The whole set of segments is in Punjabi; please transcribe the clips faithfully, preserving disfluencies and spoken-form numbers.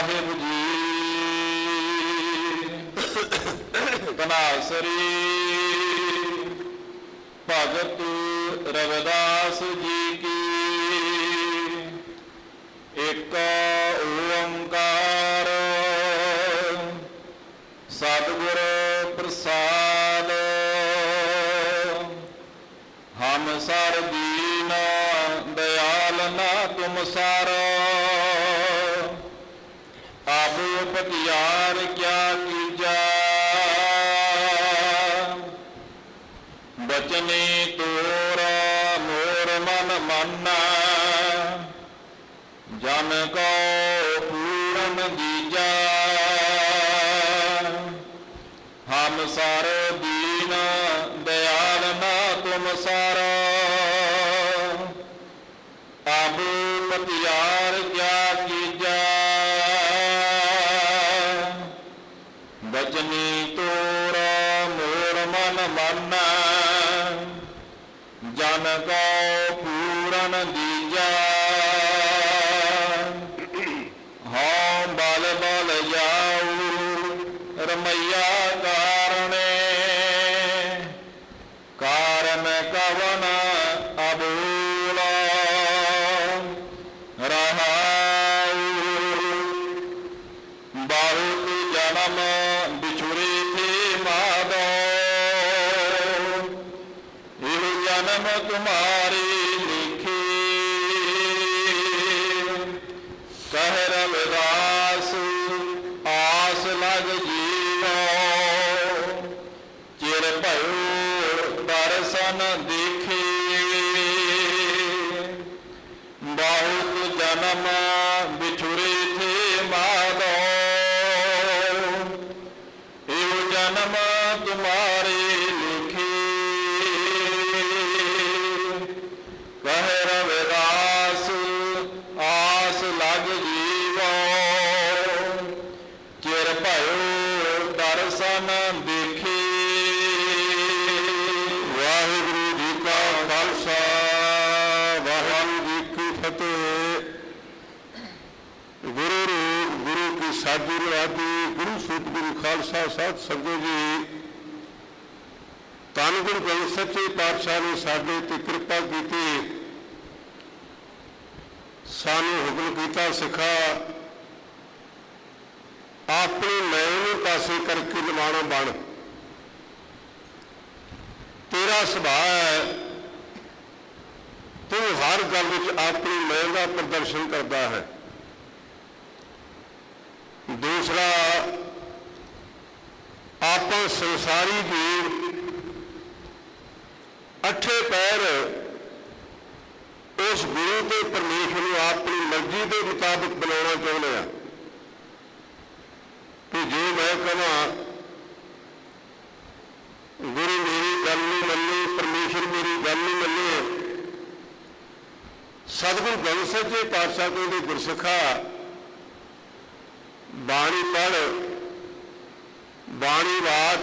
ਸਾਹਿਬ ਜੀ ਧਨਾਸਰੀ ਭਗਤ ਰਵਿਦਾਸ ਜੀ ਕੀ। ਇੱਕ ਓੰਕਾਰ ਸਤਿਗੁਰ ਪ੍ਰਸਾਦ। ਹਮ ਸਰ ਦੀਨ दयाल ना तुम सार। अब पतियार क्या कीजा बचने तोरा मोर मन माना। जन को पूरन दीजा हम सार दीन दयाल ना तुम सार। अब पतियार क्या कीजा बचनी तोरा मोर मन माना। जन को पूरन दीजा हाँ बल बल जाऊ रमैया कारणे। कारण कवन अबूला बहुत जन्म बिछुड़े थे माधो। ये जन्म तुम्हारे लिखे कह रविदास आस लग जीवो। चिर भयो दर्शन देखे बहुत जन्म बिछुड़े थे माधो। यो जन्म तुम्हारे लिखे कह रविदास आस लग जीवो। चिर भयो दर्शन देखे। वाहिगुरु जी का खालसा वाहिगुरु जी की फतेह। गुरु रूप गुरु की साधी राधी गुरु सतगुरु खालसा साध संगत जी। धन गुरु ग्रंथ सच्चे पातशाह ने साडे ते कृपा की। सानू हुक्म किया सिखा अपने नए पासे करके निभाना बन। तेरा सुभाव है तू हर गल विच अपनी मैं का प्रदर्शन करता है। दूसरा आप संसारी जीव अठे पैर उस गुरु के परमेश्वर को अपनी मर्जी के मुताबिक बनाना चाहते हैं कि जो मैं कहा गुरु मेरी गल नहीं मन्नी परमेश्वर मेरी गल नहीं मन्नी। सतगुरु ग्रंथ सच्चे पातशाह कहते गुरसिखा बाणी पढ़ बाणी बात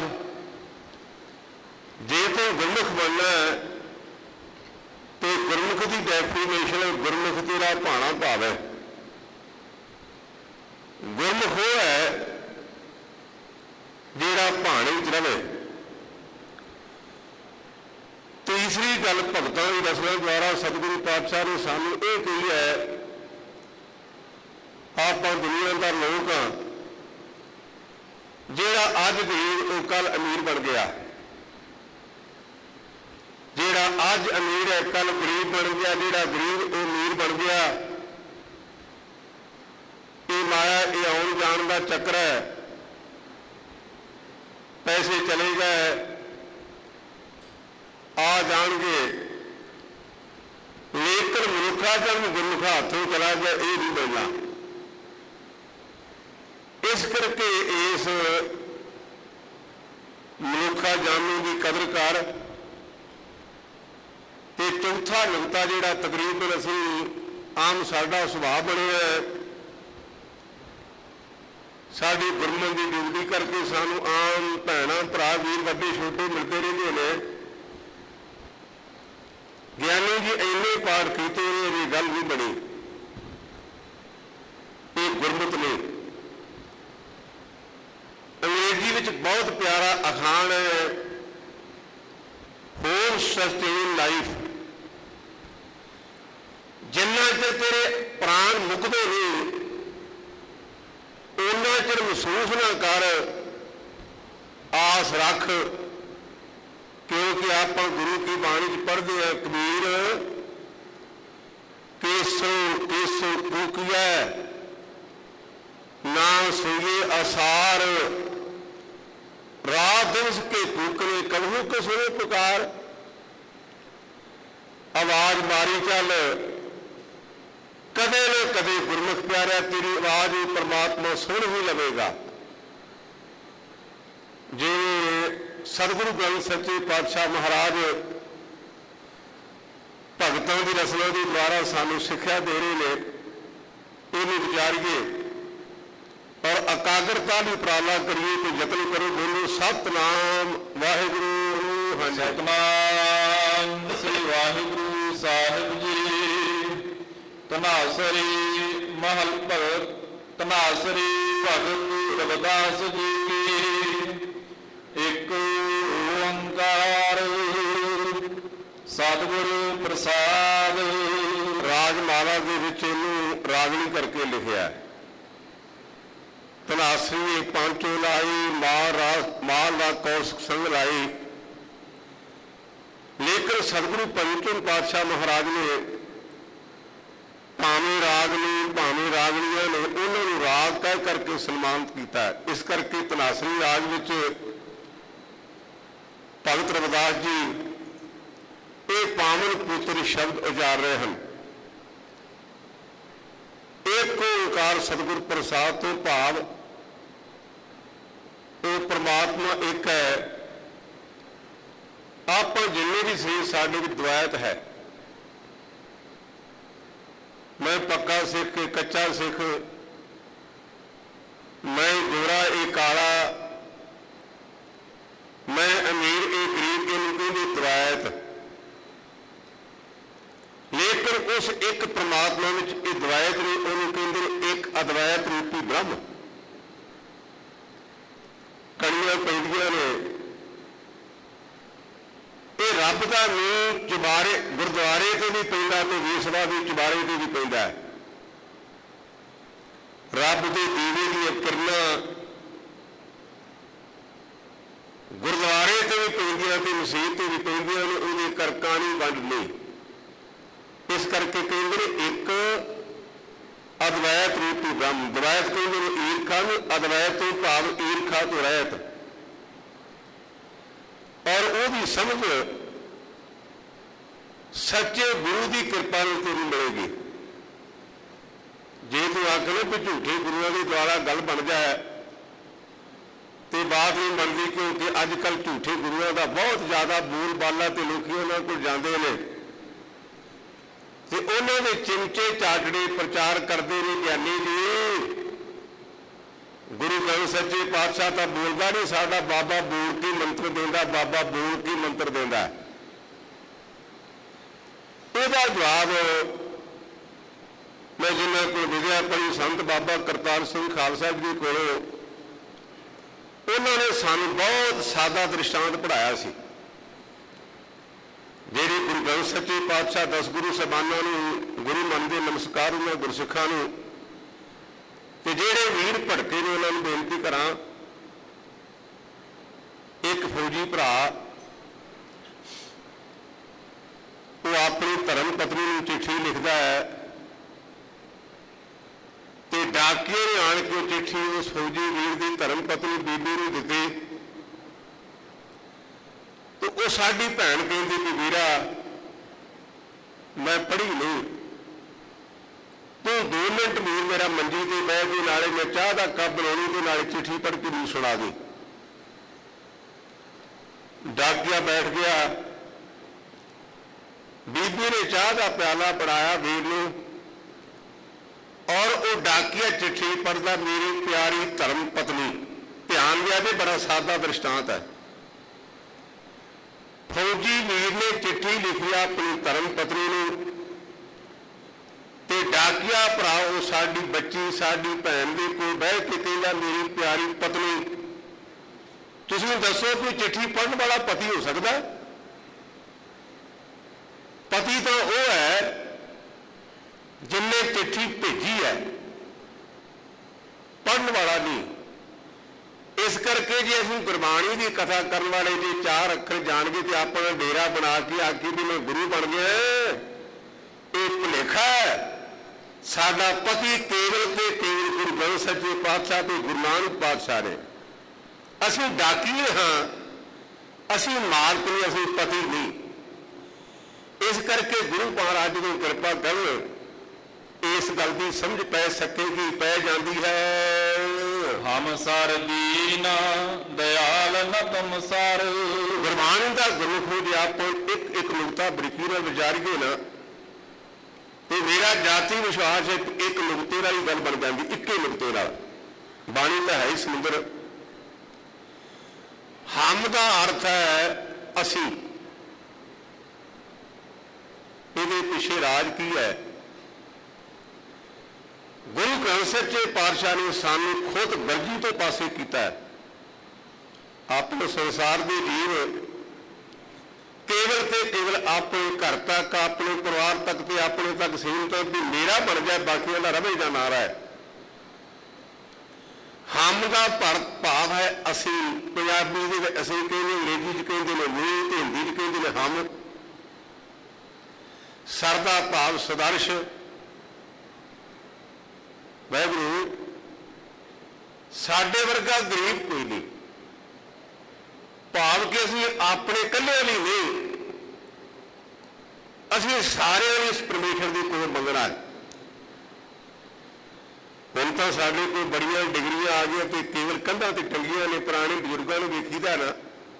जे तो गुरमुख बनना तो गुरमुख की डेफिनेशन गुरमुख तेरा भाणा भाव है। गुरमुख वो है जिहड़ा भाणे विच रहे। तीसरी गल भगतां की रचना द्वारा सतगुरु पातशाह ने सानू ये कही है आप दुनिया का लोग हाँ जिहड़ा अज गरीब वो कल अमीर बन गया। जिहड़ा अज अमीर है कल गरीब बन गया। जिहड़ा गरीब वो अमीर बन गया। ये माया ये आउण जाण का चक्कर है। पैसे चले गए आ जाएंगे लेकिन मनुखा जन्म गुरमुखा हाथों चला गया ये नहीं मिलना। इस करके इस मनुखा जाने की कदर कर। ते चौथा नुकता जिहड़ा तकरीबन असी आम साडा सुभाव बनिया है साडी गुरमत की ड्यूटी करके सानू आम भैणां भरा वीर वड्डे छोटे मिलते रहंदे ने। ज्ञानी जी इन्ने पाठ कीते ने गल भी बनी ये गुरमत ने प्यारा अखान है, होम सस्टेन लाइफ। जिन्ना चਿਰ तेरे प्राण मुकते नहीं उन्ना चिर महसूस ना कर, आस रख, क्योंकि आप गुरु की बाणी च पढ़ते हैं कबीर केसो केसो कूकिया ना सुए असार, रात दिवस के कूकने कबहू के सुने पुकार। आवाज मारी चल कदे न कदे गुरमुख प्यारा तेरी आवाज परमात्मा सुन ही लवेगा। जे सतगुरु ग्रंथ सच्चे पातशाह महाराज भगतों की रसना के द्वारा सानू सिक्ख्या दे रहे हैं, इन्हें विचारिए और एकाग्रता भी उपराला करिए तो यत्न करो। बोलो सतनाम वाहिगुरू। हाँ, सतनाम श्री वाहिगुरू साहिब जी। धनासरी महल भगत धनासरी भगत रविदास जी की। एक ओंकार सतगुरु प्रसाद। राजमाला के विच इहनूं रागनी करके लिखिया है। धनासरी पांचो लाई, माल माल का कौशक संग लाई। लेकिन सतगुरु पंचम पातशाह महाराज ने भावें रागनी भावें रागनियां ने उन्होंने राग कह करके सन्मानित किया। इस करके धनासरी राग विच भगत रविदास जी ये पावन पुत्र शब्द उचार रहे हैं। एक ओंकार सतगुर प्रसाद तो भाव वो परमात्मा एक है। आप जिन्ने भी शरीर साडे विच द्वैत है, मैं पक्का सिख कच्चा सिख, मैं गोरा ए काला, मैं अमीर ए गरीब, इनकी द्वैत। लेकिन उस एक परमात्मा में ये द्वैत नहीं, उन्होंने कहते एक अद्वैत रूपी ब्रह्म। कड़ियां पैंदियां ने ये रब का नींह चुबारे गुरुद्वारे से भी पैंदा तो वीसवा भी चुबारे से भी पैंदा है। रब के दीवे दी किरणा गुरुद्वारे से भी पैंदियां ते मसीत से भी पैंदियां ने, उहदी करकां नहीं वंड नहीं। इस करके कहते एक अद्वैत रूपी ब्रह्म। द्वैत कहते ईर्खा में, अद्वैत तो भाव ईर्खा तो रहत। और वो भी समझ सच्चे गुरु की कृपा तेरी मिलेगी। जे तू आखना भी झूठे गुरुओं के द्वारा गल बन जाए तो बात नहीं बनती, क्योंकि अजकल झूठे गुरुओं का बहुत ज्यादा बोल बाला तो लोग उन्होंने को जाते हैं तो उन्होंने चिमचे चाटड़े प्रचार करते हैं ज्ञानी जी। गुरु ग्रंथ सच्चे पातशाह तो बोलता नहीं, साडा बाबा बोल के मंत्र देंदा, बाबा बोल के मंत्र देंदा। इसका जवाब मैं जिन्होंने को विद्या पढ़ी संत बाबा करतार सिंह खालसा जी को, उन्होंने सानू बहुत सादा दृष्टांत पढ़ाया सी। जेड़ी गुरु ग्रंथ सच्चे पातशाह दस गुरु साहिबानां नूं गुरु मनदे नमस्कार उन्होंने गुरसिखां नूं ते जेड़े वीर भड़के ने उन्होंने बेनती करा। एक फौजी भरा वो अपनी धर्म पत्नी नूं चिट्ठी लिखता है तो डाकिए ने आण के चिट्ठी उस फौजी वीर की धर्म पत्नी बीबी नूं दित्ती। तो वो साडी भैन कहती कि वीरा मैं पढ़ी नहीं, तू दो मिनट वीर मेरा मंजी से बह के नाले मैं चाह का कप बनानी तो नाले चिट्ठी पढ़ के नहीं सुना दी। डाकिया बैठ गया, बीबी ने चाह का प्याला पढ़ाया वीर नूं और वो डाकिया चिट्ठी पढ़ता मेरी प्यारी धर्म पत्नी। ध्यान दिया भी बड़ा सादा दृष्टांत है। फौजी वीर ने चिट्ठी लिखी अपनी धर्म पत्नी नूं ते डाकिया भरा वो साडी बच्ची साडी भैन दे कोल बह के कहंदा मेरी प्यारी पत्नी ਤੁਸੀਂ ਦੱਸੋ ਕੋਈ ਚਿੱਠੀ ਪੜ੍ਹਨ ਵਾਲਾ ਪਤੀ ਹੋ ਸਕਦਾ? ਪਤੀ ਤਾਂ ਉਹ ਹੈ ਜਿਨਨੇ ਚਿੱਠੀ ਭੇਜੀ ਹੈ, ਪੜ੍ਹਨ ਵਾਲਾ ਨਹੀਂ। ਇਸ ਕਰਕੇ ਜੇ ਅਸੀਂ ਗੁਰਬਾਣੀ ਦੀ ਕਥਾ ਕਰਨ ਵਾਲੇ ਜੇ ਚਾਰ ਅੱਖਰ ਜਾਣਗੇ ਤੇ ਆਪਣਾ ਡੇਰਾ ਬਣਾ ਕੇ ਆਖੀ ਵੀ ਮੈਂ ਗੁਰੂ ਬਣ ਗਿਆ, ਇਹ ਭੁਲੇਖਾ ਹੈ। ਸਾਡਾ ਪਤੀ ਕੇਵਲ ਤੇ ਕੇਵਲ ਗੁਰੂ ਗ੍ਰੰਥ ਸੱਚੇ ਪਾਤਸ਼ਾਹ ਤੇ ਗੁਰੂ ਨਾਨਕ ਪਾਤਸ਼ਾਹ ਨੇ। ਅਸੀਂ ਡਾਕੀਏ ਹਾਂ, ਅਸੀਂ ਮਾਲਕ ਨਹੀਂ, ਅਸੀਂ ਪਤੀ ਨਹੀਂ। ਇਸ ਕਰਕੇ ਗੁਰੂ ਮਹਾਰਾਜ ਨੂੰ ਕਿਰਪਾ ਕਰਨ, ਇਸ ਗੱਲ ਦੀ ਸਮਝ ਪੈ ਸਕੇਗੀ, ਪੈ ਜਾਂਦੀ ਹੈ। ਹਮ ਸਰ ਦੀਨ ਦਇਆਲ ਨ ਤੁਮ ਸਰ। ਗੁਰਬਾਣੀ ਦਾ ਗੁਰਮੁਖ ਜੇ ਆਪਾਂ ਇੱਕ ਇੱਕ ਨੁਕਤਾ ਬਰੀਕੀ ਨਾਲ ਵਿਚਾਰੀਏ ਨਾ, ਤੇ ਮੇਰਾ ਜਾਤੀ ਵਿਸ਼ਵਾਸ ਇੱਕ ਨੁਕਤੇ ਨਾਲ ਹੀ ਗੱਲ ਬਣ ਜਾਂਦੀ, ਇੱਕੇ ਨੁਕਤੇ ਨਾਲ। ਬਾਣੀ ਤਾਂ ਹੈ ਹੀ ਸਮੁੰਦਰ। ਹਮ ਦਾ ਅਰਥ ਹੈ ਅਸੀਂ। ਇਹਦੇ ਪਿੱਛੇ ਰਾਜ ਕੀ ਹੈ? ਗੁਰੂ ਗ੍ਰੰਥ ਸੱਚੇ ਪਾਤਸ਼ਾਹ ਨੇ ਸਾਨੂੰ ਖੁਦ ਗਲਤੀ ਤੋਂ ਪਾਸੇ ਕੀਤਾ ਹੈ। ਆਪਣੇ ਸੰਸਾਰ ਦੇ ਜੀਵ ਕੇਵਲ ਤੇ ਕੇਵਲ ਆਪਣੇ ਘਰ ਤੱਕ, ਆਪਣੇ ਪਰਿਵਾਰ ਤੱਕ ਤੇ ਆਪਣੇ ਤੱਕ ਸੀਮਿਤ, ਵੀ ਮੇਰਾ ਬਣ ਜਾਏ, ਬਾਕੀਆਂ ਦਾ ਰਵੇ ਦਾ ਨਾਰਾ ਹੈ। ਹਮ ਦਾ ਭਾਵ ਹੈ ਅਸੀਂ। ਪੰਜਾਬੀ ਦੇ ਵਿੱਚ ਅਸੀਂ ਕਹਿੰਦੇ, ਅੰਗਰੇਜ਼ੀ 'ਚ ਕਹਿੰਦੇ ਨੇ ਮੀ, ਤੇ ਹਿੰਦੀ 'ਚ ਕਹਿੰਦੇ ਨੇ ਹਮ। ਸਰ ਦਾ ਭਾਵ ਸਦਰਸ਼। ਵਾਹਿਗੁਰੂ ਸਾਡੇ ਵਰਗਾ ਗਰੀਬ ਕੋਈ ਨਹੀਂ, ਭਾਵ ਕਿ ਅਸੀਂ ਆਪਣੇ ਇਕੱਲਿਆਂ ਲਈ ਨਹੀਂ, ਅਸੀਂ ਸਾਰਿਆਂ ਲਈ ਇਸ ਪਰਮੇਸ਼ਰ ਦੀ ਕੋਲ ਮੰਗਣਾ ਹੈ। ਹੁਣ ਤਾਂ ਸਾਡੇ ਕੋਲ ਬੜੀਆਂ ਡਿਗਰੀਆਂ ਆ ਗਈਆਂ ਤੇ ਕੇਵਲ ਕੰਧਾਂ ਤੇ ਟੰਗੀਆਂ ਨੇ। ਪੁਰਾਣੇ ਬਜ਼ੁਰਗਾਂ ਨੂੰ ਵੇਖੀਦਾ ਨਾ,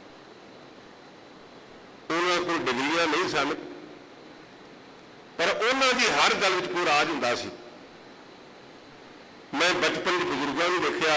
ਉਹਨਾਂ ਕੋਲ ਡਿਗਰੀਆਂ ਨਹੀਂ ਸਨ, ਪਰ ਉਹਨਾਂ ਦੀ ਹਰ ਗੱਲ ਵਿੱਚ ਕੋਈ ਰਾਜ ਹੁੰਦਾ ਸੀ। ਮੈਂ ਬਚਪਨ ਦੇ ਬਜ਼ੁਰਗਾਂ ਨੂੰ ਦੇਖਿਆ,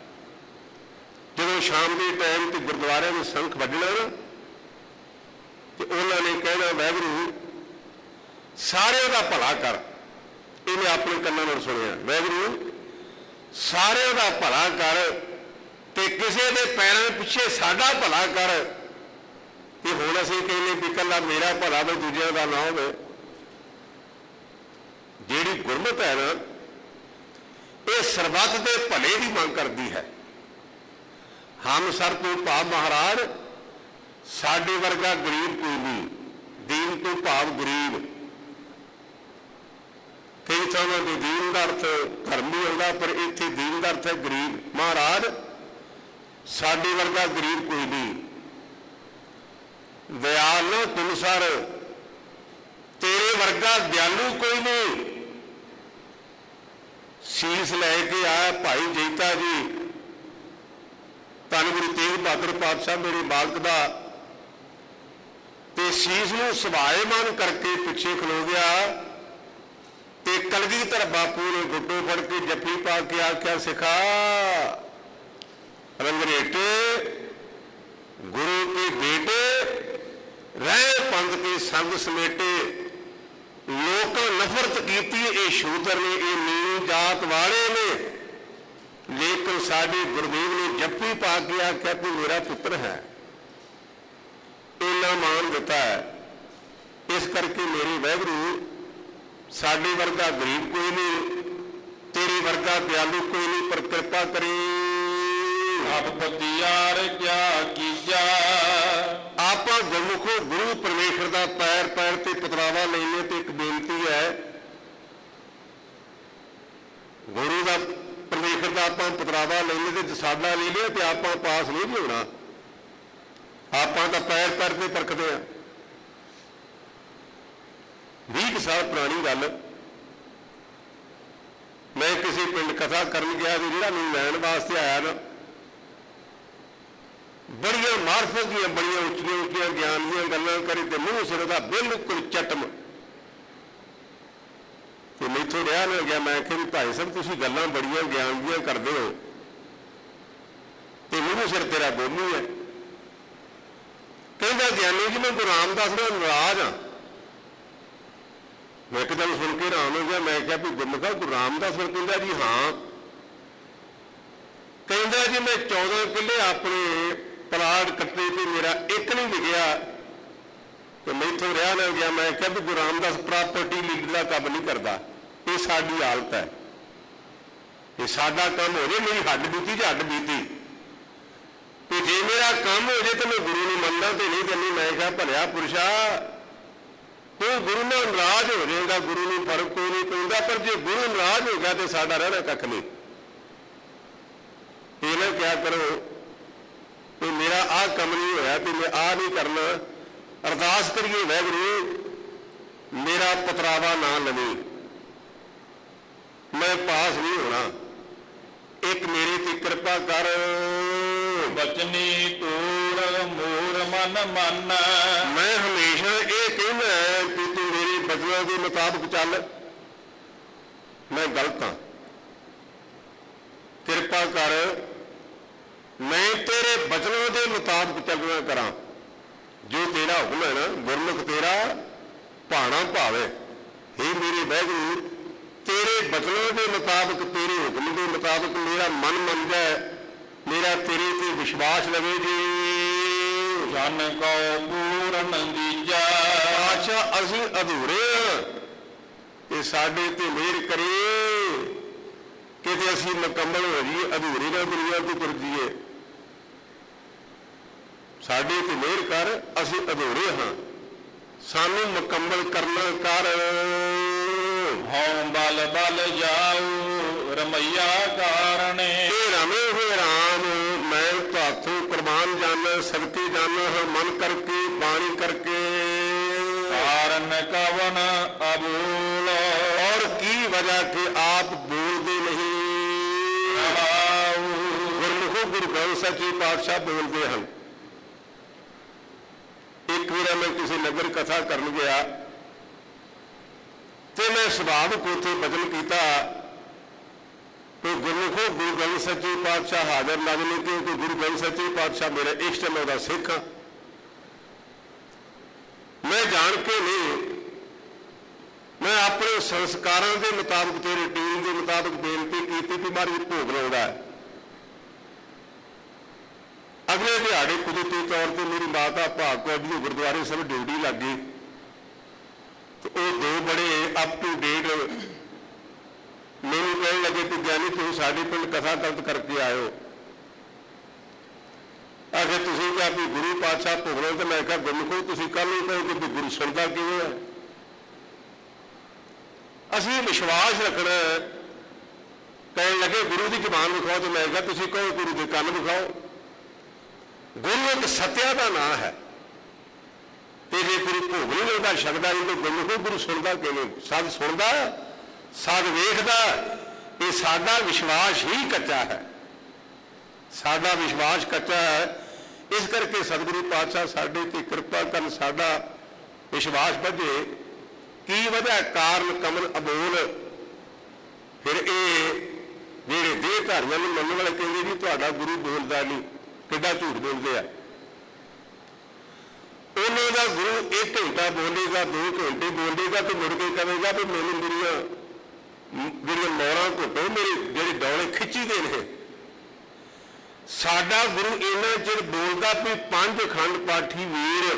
ਜਦੋਂ ਸ਼ਾਮ ਦੇ ਟਾਈਮ ਤੇ ਗੁਰਦੁਆਰਿਆਂ ਨੂੰ ਸੰਖ ਵੱਜਣਾ ਨਾ, ਤੇ ਉਹਨਾਂ ਨੇ ਕਹਿਣਾ, ਵਾਹਿਗੁਰੂ ਸਾਰਿਆਂ ਦਾ ਭਲਾ ਕਰ। ਇਹਨੇ ਆਪਣੇ ਕੰਨਾਂ ਨਾਲ ਸੁਣਿਆ, ਵਾਹਿਗੁਰੂ ਸਾਰਿਆਂ ਦਾ ਭਲਾ ਕਰ, ਤੇ ਕਿਸੇ ਦੇ ਪੈਰਾਂ ਪਿੱਛੇ ਸਾਡਾ ਭਲਾ ਕਰ। ਤੇ ਹੁਣ ਅਸੀਂ ਕਹਿੰਦੇ ਵੀ ਇਕੱਲਾ ਮੇਰਾ ਭਲਾ ਤੇ ਦੂਜਿਆਂ ਦਾ ਨਾ ਹੋਵੇ। ਜਿਹੜੀ ਗੁਰਮਤਿ ਹੈ ਨਾ, ਇਹ ਸਰਬੱਤ ਦੇ ਭਲੇ ਦੀ ਮੰਗ ਕਰਦੀ ਹੈ। ਹਮ ਸਰ ਤੋਂ ਭਾਵ ਮਹਾਰਾਜ ਸਾਡੇ ਵਰਗਾ ਗਰੀਬ ਕੋਈ ਨਹੀਂ। ਦੀਨ ਤੋਂ ਭਾਵ ਗਰੀਬ। ਕਈ ਥਾਵਾਂ ਤੇ ਦੀਨ ਦਾ ਅਰਥ ਧਰਮ ਵੀ ਆਉਂਦਾ, ਪਰ ਇੱਥੇ ਦੀਨ ਦਾ ਅਰਥ ਹੈ ਗਰੀਬ। ਮਹਾਰਾਜ ਸਾਡੇ ਵਰਗਾ ਗਰੀਬ ਕੋਈ ਨਹੀਂ। ਦਿਆਲ ਤੁਮ ਸਰ, ਤੇਰੇ ਵਰਗਾ ਦਿਆਲੂ ਕੋਈ ਨਹੀਂ। ਸੀਸ ਲੈ ਕੇ ਆਇਆ ਭਾਈ ਜੈਤਾ ਜੀ, ਧੰਨ ਗੁਰੂ ਤੇਗ ਬਹਾਦਰ ਪਾਤਸ਼ਾਹ ਮੇਰੇ ਮਾਲਕ ਦਾ, ਤੇ ਸੀਸ ਨੂੰ ਸਵਾਏਮਾਨ ਕਰਕੇ ਪਿੱਛੇ ਖਲੋ ਗਿਆ, ਤੇ ਕਲਗੀਧਰ ਬਾਪੂ ਨੇ ਗੁੱਟੋ ਫੜ ਕੇ ਜੱਫੀ ਪਾ ਕੇ ਆਖਿਆ, ਸਿਖਾ ਰੰਗਰੇਟੇ ਗੁਰੂ ਕੇ ਬੇਟੇ, ਰਹਿ ਪੰਥ ਕੇ ਸੰਗ ਸਮੇਟੇ। ਲੋਕਾਂ ਨਫ਼ਰਤ ਕੀਤੀ ਇਹ ਸ਼ੂਦਰ ਨੇ, ਇਹ ਨੀਵੀਂ ਜਾਤ ਵਾਲੇ ਨੇ, ਲੇਕਿਨ ਸਾਡੇ ਗੁਰਦੇਵ ਨੇ ਜੱਫੀ ਪਾ ਕੇ ਆਖਿਆ ਤੂੰ ਮੇਰਾ ਪੁੱਤਰ ਹੈ। ਇੰਨਾ ਮਾਣ ਦਿੱਤਾ ਹੈ। ਇਸ ਕਰਕੇ ਮੇਰੇ ਵਾਹਿਗੁਰੂ ਸਾਡੇ ਵਰਗਾ ਗਰੀਬ ਕੋਈ ਨਹੀਂ, ਤੇਰੇ ਵਰਗਾ ਦਿਆਲੂ ਕੋਈ ਨਹੀਂ, ਪਰ ਕਿਰਪਾ ਕਰੀ ਆਪ ਪਤਿਆਰ ਕਿਆ ਕੀਜਾ। ਆਪਾਂ ਗੁਰਮੁਖੋ ਗੁਰੂ ਪਰਮੇਸ਼ਰ ਦਾ ਪੈਰ ਪੈਰ ਤੇ ਪਤਰਾਵਾ ਲੈਣੇ, ਤੇ ਇੱਕ ਬੇਨਤੀ ਹੈ, ਗੁਰੂ ਦਾ ਪਰਮੇਸ਼ਰ ਦਾ ਆਪਾਂ ਪਤਰਾਵਾ ਲੈਣੇ ਤੇ ਸਾਡਾ ਲੈ ਲਿਆ ਤੇ ਆਪਾਂ ਪਾਸ ਨਹੀਂ ਹੋਣਾ। ਆਪਾਂ ਤਾਂ ਪੈਰ ਪੈਰ ਤੇ ਪਰਖਦੇ ਆ। ਵੀਹ ਕੁ ਸਾਲ ਪੁਰਾਣੀ ਗੱਲ, ਮੈਂ ਕਿਸੇ ਪਿੰਡ ਕਥਾ ਕਰਨ ਗਿਆ ਤੇ ਜਿਹੜਾ ਮੈਨੂੰ ਲੈਣ ਵਾਸਤੇ ਆਇਆ ਨਾ, ਬੜੀਆਂ ਮਾਰਫਤ ਦੀਆਂ ਬੜੀਆਂ ਉੱਚੀਆਂ ਉੱਚੀਆਂ ਗਿਆਨ ਦੀਆਂ ਗੱਲਾਂ ਕਰੇ, ਤੇ ਮੂੰਹ ਸਿਰ ਦਾ ਬਿਲਕੁਲ ਚਟਮ। ਤੇ ਮੈਥੋਂ ਰਿਹਾ ਨਾ ਗਿਆ। ਮੈਂ ਕਿਹਾ ਵੀ ਭਾਈ ਸਾਹਿਬ ਤੁਸੀਂ ਗੱਲਾਂ ਬੜੀਆਂ ਗਿਆਨ ਦੀਆਂ ਕਰਦੇ ਹੋ, ਤੇ ਮੂੰਹ ਸਿਰ ਤੇਰਾ ਬੋਲੂ ਹੈ। ਕਹਿੰਦਾ ਗਿਆਨੀ ਜੀ ਮੈਂ ਗੁਰੂ ਰਾਮਦਾਸ ਨਾਲ ਨਾਰਾਜ਼ ਹਾਂ। ਮੈਂ ਇੱਕਦਮ ਸੁਣ ਕੇ ਹੈਰਾਨ ਹੋ ਗਿਆ। ਮੈਂ ਕਿਹਾ ਵੀ ਗੁਰਮੁਖਾ ਗੁਰੂ ਰਾਮਦਾਸ ਨਾਲ? ਕਹਿੰਦਾ ਜੀ ਹਾਂ। ਕਹਿੰਦਾ ਜੀ ਮੈਂ ਚੌਦਾਂ ਕਿੱਲੇ ਆਪਣੇ ਪਲਾਟ ਕੱਟੇ ਤੇ ਮੇਰਾ ਇੱਕ ਨਹੀਂ ਵਿਕਿਆ ਤੇ ਮੈਥੋਂ ਰਿਹਾ ਨਾ ਗਿਆ। ਮੈਂ ਕਿਹਾ ਵੀ ਗੁਰੂ ਰਾਮਦਾਸ ਪ੍ਰਾਪਰਟੀ ਲੀਡਰ ਦਾ ਕੰਮ ਨਹੀਂ ਕਰਦਾ, ਇਹ ਸਾਡੀ ਹਾਲਤ ਹੈ, ਇਹ ਸਾਡਾ ਕੰਮ ਹੋ ਜੇ ਮੇਰੀ ਹੱਡ ਬੀਤੀ ਜਾਂ ਹੱਡ ਬੀਤੀ ਤੇ ਜੇ ਮੇਰਾ ਕੰਮ ਹੋ ਜੇ ਤਾਂ ਮੈਂ ਗੁਰੂ ਨੂੰ ਮੰਨਦਾ ਤੇ ਨਹੀਂ ਕਰਨੀ। ਮੈਂ ਕਿਹਾ ਭਲਿਆ ਪੁਰਸ਼ਾ ਤੂੰ ਗੁਰੂ ਨਾਲ ਨਾਰਾਜ਼ ਹੋ ਜਾਏਗਾ, ਗੁਰੂ ਨੂੰ ਫਰਕ ਕੋਈ ਨਹੀਂ ਪੈਂਦਾ, ਪਰ ਜੇ ਗੁਰੂ ਨਾਰਾਜ਼ ਹੋ ਗਿਆ ਤੇ ਸਾਡਾ ਰਹਿਣਾ ਕੱਖ ਨਹੀਂ। ਇਹ ਨਾ ਕਿਹਾ ਕਰੋ ਕਿ ਮੇਰਾ ਆਹ ਕੰਮ ਨਹੀਂ ਹੋਇਆ ਤੇ ਮੈਂ ਆਹ ਨਹੀਂ ਕਰਨਾ। ਅਰਦਾਸ ਕਰੀਏ ਵਾਹਿਗੁਰੂ ਮੇਰਾ ਪਤਰਾਵਾ ਨਾ ਲਵੀਂ, ਮੈਂ ਪਾਸ ਨਹੀਂ ਹੋਣਾ, ਇੱਕ ਮੇਰੇ ਤੇ ਕਿਰਪਾ ਕਰ। ਬਚਨੀ ਤੂਰ ਮੂਰ ਮਨ ਮਨ। ਮੈਂ ਹਮੇਸ਼ਾ ਇਹ ਕਹਿੰਦਾ ਕਿ ਤੂੰ ਮੇਰੇ ਬਚਨਾਂ ਦੇ ਮੁਤਾਬਕ ਚੱਲ, ਮੈਂ ਗਲਤ ਹਾਂ, ਕਿਰਪਾ ਕਰ ਮੈਂ ਤੇਰੇ ਬਚਨਾਂ ਦੇ ਮੁਤਾਬਕ ਚੱਲਣਾ ਕਰਾਂ। ਜੋ ਤੇਰਾ ਹੁਕਮ ਹੈ ਨਾ, ਗੁਰਮੁਖ ਤੇਰਾ ਭਾਣਾ ਭਾਵੇ। हे ਮੇਰੇ ਵਾਹਿਗੁਰੂ ਤੇਰੇ ਬਚਨਾਂ ਦੇ ਮੁਤਾਬਕ, ਤੇਰੇ ਹੁਕਮ ਦੇ ਮੁਤਾਬਕ ਮੇਰਾ ਮਨ ਮੰਨ ਜਾਏ, ਮੇਰਾ ਤੇਰੇ ਤੇ ਵਿਸ਼ਵਾਸ ਲਵੇ ਜੀ। ਜਨ ਕੋ ਪੂਰਨ ਦੀਜਾ। ਅੱਛਾ ਅਸੀਂ ਅਧੂਰੇ ਹਾਂ ਤੇ ਸਾਡੇ ਤੇ ਮਿਹਰ ਕਰੇ ਕਿਤੇ ਅਸੀਂ ਮੁਕੰਮਲ ਹੋ ਜਾਈਏ, ਅਧੂਰੇ ਨਾ ਦੁਨੀਆ ਤੋਂ ਤੁਰ ਜਾਈਏ। ਸਾਡੇ ਤੇ ਮਿਹਰ ਕਰ, ਅਸੀਂ ਅਧੂਰੇ ਹਾਂ, ਸਾਨੂੰ ਮੁਕੰਮਲ ਕਰਨਾ ਕਰ। ਹਉ ਬਲ ਬਲ ਜਾਉ ਰਮਈਆ ਕਾਰਣੇ। ਇਹ ਰਮੇ ਹੋਏ ਰਾਮ ਮੈਂ ਤੁਹਾਥੋਂ ਕੁਰਬਾਨ ਜਾਣਾ, ਸਦਕੇ ਜਾਣਾ ਹਾਂ, ਮਨ ਕਰਕੇ ਬਾਣੀ ਕਰਕੇ। ਕਾਰਨ ਕਵਨ ਅਬੂਲ। ਔਰ ਕੀ ਵਜ੍ਹਾ ਕਿ ਆਪ ਬੋਲਦੇ ਨਹੀਂ। ਗੁਰਮੁਖੋ ਗੁਰੂ ਗ੍ਰੰਥ ਸੱਚੇ ਪਾਤਸ਼ਾਹ ਬੋਲਦੇ ਹਨ। ਇੱਕ ਵਾਰ ਮੈਂ ਕਿਸੇ ਨਗਰ ਕਥਾ ਕਰਨ ਗਿਆ ਤੇ ਮੈਂ ਸੁਭਾਵਿਕ ਉੱਥੇ ਬਚਨ ਕੀਤਾ ਕਿ ਗੁਰਮੁਖੋ ਗੁਰੂ ਗ੍ਰੰਥ ਸੱਚੇ ਪਾਤਸ਼ਾਹ ਹਾਜ਼ਰ ਲੱਗਣੇ, ਕਿਉਂਕਿ ਗੁਰੂ ਗ੍ਰੰਥ ਸੱਚੇ ਪਾਤਸ਼ਾਹ ਮੇਰਾ ਇਸ਼ਟ, ਮੈਂ ਉਹਦਾ ਸਿੱਖ ਹਾਂ। ਮੈਂ ਜਾਣ ਕੇ ਨਹੀਂ, ਮੈਂ ਆਪਣੇ ਸੰਸਕਾਰਾਂ ਦੇ ਮੁਤਾਬਕ ਤੇ ਰੂਟੀਨ ਦੇ ਮੁਤਾਬਕ ਬੇਨਤੀ ਕੀਤੀ ਕਿ ਮਹਾਰਾਜ ਭੋਗ ਲਾਉਂਦਾ ਹੈ। ਅਗਲੇ ਦਿਹਾੜੇ ਕੁਦਰਤੀ ਤੌਰ ਤੇ ਮੇਰੀ ਮਾਤਾ ਭਾਗ ਕੌਰ ਜੀ ਗੁਰਦੁਆਰੇ ਸਾਹਿਬ ਡਿਊਟੀ ਲੱਗ ਗਈ ਤੇ ਉਹ ਦੋ ਬੜੇ ਅਪ ਟੂ ਡੇਟ ਮੈਨੂੰ ਕਹਿਣ ਲੱਗੇ ਕਿ ਗਿਆਨੀ ਤੁਸੀਂ ਸਾਡੇ ਪਿੰਡ ਕਥਾ ਕਰਤ ਕਰਕੇ ਆਇਓ। ਅਗੇ ਤੁਸੀਂ ਕਿਹਾ ਵੀ ਗੁਰੂ ਪਾਤਸ਼ਾਹ ਭੋਗ ਲਾਉਂਦੇ, ਮੈਂ ਕਿਹਾ ਗੁਰਮੁਖੋ ਤੁਸੀਂ ਕੱਲ ਨੂੰ ਕਹੋ ਕਿ ਗੁਰੂ ਸੁਣਦਾ ਕਿਵੇਂ ਹੈ। ਅਸੀਂ ਵਿਸ਼ਵਾਸ ਰੱਖਣਾ। ਕਹਿਣ ਲੱਗੇ ਗੁਰੂ ਦੀ ਜ਼ਬਾਨ ਵਿਖਾਓ, ਤੇ ਮੈਂ ਕਿਹਾ ਤੁਸੀਂ ਕਹੋ ਗੁਰੂ ਦੇ ਕੰਨ ਵਿਖਾਓ। ਗੁਰੂ ਇੱਕ ਸੱਤਿਆ ਦਾ ਨਾਂ ਹੈ ਤੇ ਜੇ ਗੁਰੂ ਭੋਗ ਨਹੀਂ ਲਾਉਂਦਾ ਸਕਦਾ ਨਹੀਂ ਤੇ ਗੁਰਮੁਖੋ ਗੁਰੂ ਸੁਣਦਾ ਕਿਵੇਂ? ਸਦ ਸੁਣਦਾ, ਸਦ ਵੇਖਦਾ। ਇਹ ਸਾਡਾ ਵਿਸ਼ਵਾਸ ਹੀ ਕੱਚਾ ਹੈ, ਸਾਡਾ ਵਿਸ਼ਵਾਸ ਕੱਚਾ ਹੈ। ਇਸ ਕਰਕੇ ਸਤਿਗੁਰੂ ਪਾਤਸ਼ਾਹ ਸਾਡੇ ਤੇ ਕਿਰਪਾ ਕਰਨ, ਸਾਡਾ ਵਿਸ਼ਵਾਸ ਵਧੇ। ਕੀ ਵਧਿਆ? ਕਾਰਨ ਕਮਲ ਅਬੋਲ। ਫਿਰ ਇਹ ਜਿਹੜੇ ਦੇਹਧਾਰੀਆਂ ਨੂੰ ਮੰਨਣ ਵਾਲੇ ਕਹਿੰਦੇ ਜੀ ਤੁਹਾਡਾ ਗੁਰੂ ਬੋਲਦਾ ਨਹੀਂ, ਕਿੱਡਾ ਝੂਠ ਬੋਲਦੇ ਆ। ਉਹਨਾਂ ਦਾ ਗੁਰੂ ਇੱਕ ਘੰਟਾ ਬੋਲੇਗਾ, ਦੋ ਘੰਟੇ ਬੋਲੇਗਾ ਤੇ ਮੁੜ ਕੇ ਕਹੇਗਾ ਵੀ ਮੈਨੂੰ ਮੇਰੀਆਂ ਜਿਹੜੀਆਂ ਮੋਹਰਾਂ ਘੁੱਟੋ, ਮੇਰੇ ਜਿਹੜੇ ਡੌਲੇ ਖਿੱਚੀ ਦੇ ਨੇ। ਸਾਡਾ ਗੁਰੂ ਇੰਨਾ ਚਿਰ ਬੋਲਦਾ ਵੀ ਪੰਜ ਖੰਡ ਪਾਠੀ ਵੀਰ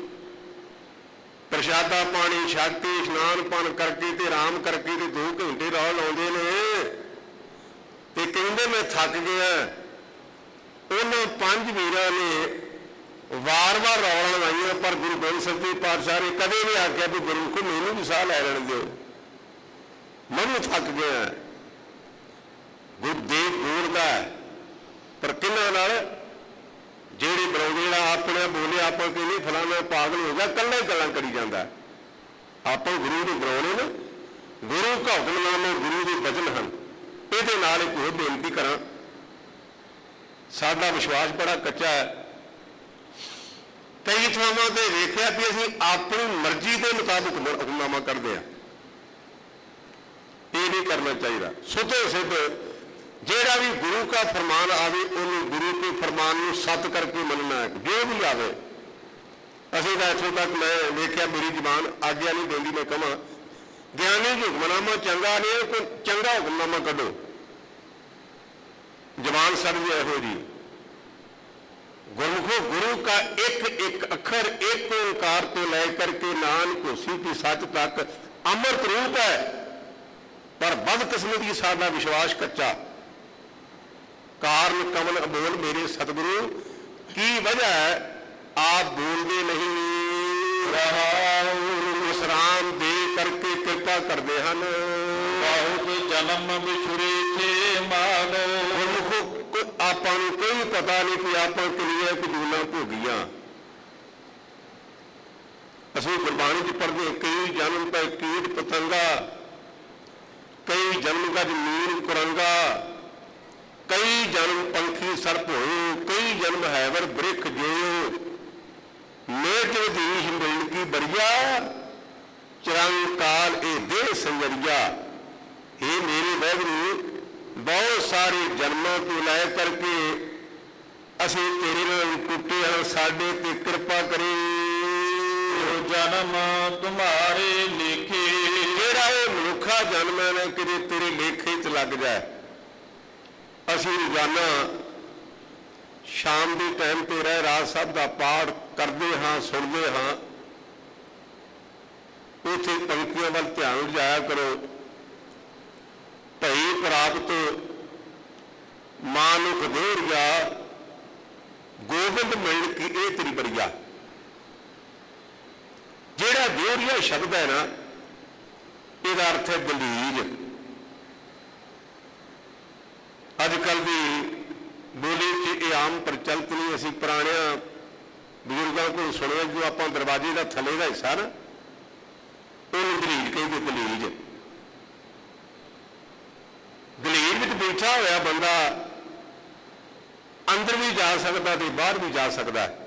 ਪ੍ਰਸ਼ਾਦਾ ਪਾਣੀ ਛਕ ਕੇ ਇਸ਼ਨਾਨ ਪਾਣ ਕਰਕੇ ਤੇ ਆਰਾਮ ਕਰਕੇ ਤੇ ਦੋ ਘੰਟੇ ਰੌਲ ਲਾਉਂਦੇ ਨੇ ਤੇ ਕਹਿੰਦੇ ਮੈਂ ਥੱਕ ਗਿਆ। ਉਹਨਾਂ ਪੰਜ ਵੀਰਾਂ ਨੇ ਵਾਰ-ਵਾਰ ਰੌਲਾਂ ਲਾਈਆਂ, ਪਰ ਗੁਰੂ ਗੋਬਿੰਦ ਸਿੰਘ ਜੀ ਪਾਤਸ਼ਾਹ ਨੇ ਕਦੇ ਨਹੀਂ ਆਖਿਆ ਵੀ ਗੁਰਮੁਖੋ ਮੈਨੂੰ ਵੀ ਸਾਹ ਲੈ ਲੈਣ ਦਿਓ, ਮੈਨੂੰ ਥੱਕ ਗਿਆ। ਗੁਰਦੇਵ ਬੋਲਦਾ ਪਰ ਕਿਹਨਾਂ ਨਾਲ? ਜਿਹੜੇ ਬਰਾਉਂਦੇ ਜਿਹੜਾ ਆਪਣੇ ਬੋਲੇ ਆਪਾਂ ਕਹਿੰਦੇ ਫਲਾਣਾ ਪਾਗਲ ਹੋ ਗਿਆ, ਕੱਲਾ ਹੀ ਗੱਲਾਂ ਕਰੀ ਜਾਂਦਾ। ਆਪਾਂ ਗੁਰੂ ਨੂੰ ਬਰਾਉਣੇ ਨੇ, ਗੁਰੂ ਕਾ ਹੁਕਮਨਾਮੇ ਗੁਰੂ ਦੇ ਬਚਨ ਹਨ। ਇਹਦੇ ਨਾਲ ਇੱਕ ਹੋਰ ਬੇਨਤੀ ਕਰਾਂ, ਸਾਡਾ ਵਿਸ਼ਵਾਸ ਬੜਾ ਕੱਚਾ ਹੈ। ਕਈ ਥਾਵਾਂ ਤੇ ਵੇਖਿਆ ਵੀ ਅਸੀਂ ਆਪਣੀ ਮਰਜ਼ੀ ਦੇ ਮੁਤਾਬਕ ਹੁਕਮਨਾਮਾ ਕਰਦੇ ਹਾਂ। ਇਹ ਨਹੀਂ ਕਰਨਾ ਚਾਹੀਦਾ। ਸੁਤੇ ਸਿੱਧ ਜਿਹੜਾ ਵੀ ਗੁਰੂ ਕਾ ਫਰਮਾਨ ਆਵੇ ਉਹਨੂੰ ਗੁਰੂ ਕੇ ਫਰਮਾਨ ਨੂੰ ਸੱਤ ਕਰਕੇ ਮੰਨਣਾ ਹੈ, ਜੋ ਵੀ ਆਵੇ। ਅਸੀਂ ਤਾਂ ਇੱਥੋਂ ਤੱਕ ਮੈਂ ਵੇਖਿਆ ਮੇਰੀ ਜ਼ਬਾਨ ਆਗਿਆ ਨਹੀਂ ਦਿੰਦੀ, ਮੈਂ ਕਹਾਂ ਗਿਆਨੀ ਜੀ ਹੁਕਮਨਾਮਾ ਚੰਗਾ ਨਹੀਂ, ਕੋਈ ਚੰਗਾ ਹੁਕਮਨਾਮਾ ਕੱਢੋ। ਜ਼ਬਾਨ ਸੜ ਜੇ ਇਹੋ ਜੀ गुरमुखो गुरु का एक एक अक्षर एक ओंकार तो लेकर के नानक होसी की सच तक अमृत रूप है, पर बदकिस्मत की साडा विश्वास कच्चा। कारण कमल अबोल मेरे सतगुरु की वजह है आप बोलते नहीं, विश्राम दे करके कृपा करते हैं। बहुत जन्म विछुरे थे मानो, गुरमुखो ਆਪਾਂ ਨੂੰ ਕੋਈ ਪਤਾ ਨਹੀਂ ਕਿ ਆਪਾਂ ਕਿੰਨੀਆਂ ਕਜੂਲਾਂ ਭੋਗੀਆਂ। ਅਸੀਂ ਗੁਰਬਾਣੀ 'ਚ ਪੜ੍ਹਦੇ ਕਈ ਜਨਮ ਪੈ ਕੀਟ ਪਤੰਗਾ, ਕਈ ਜਨਮ ਕਾ ਜ਼ਮੀਨ ਕੁਰੰਗਾ, ਕਈ ਜਨਮ ਪੰਖੀ ਸਰਪ ਹੋਏ, ਕਈ ਜਨਮ ਹੈਵਰ ਬ੍ਰਿਖ ਜਿਉ, ਮੇਟ ਵਿਦੇਸ਼ ਮਿਲਣ ਕੀ ਬਰੀਆ, ਚਰੰਗ ਕਾਲ ਇਹ ਦੇਹ ਸੰਜਰੀਆ। ਇਹ ਮੇਰੇ ਵਾਹਿਗੁਰੂ बहुत सारे जन्मों को लै करके असी तेरे नाल टुटे हाँ, साडे ते कृपा करी। जन्म तुम्हारे लेखे, जेड़ा ये मनुखा जन्म है ना कि तेरे लेखे च लग जाए। असी रोजाना शाम के टाइम ते रह राज साहब का पाठ करते हाँ, सुनते हाँ, उत्थे पंक्तियों वाल ध्यान जाया करो। भई प्राप्त मानुख देरिया, गोबिंद मिलन की ए तेरी बरिया। जेड़ा देरिया शब्द है ना, इसका अर्थ है दलीज। अजकल की बोली च ये आम प्रचलित नहीं, असी पुराने बजुर्गों को सुनिया, जो आप दरवाजे का थले का हिस्सा ना, उन्होंने दलीज कहते। दलीज दलीज में बैठा होया बंदा अंदर भी जा सकता तो बाहर भी जा सकता है।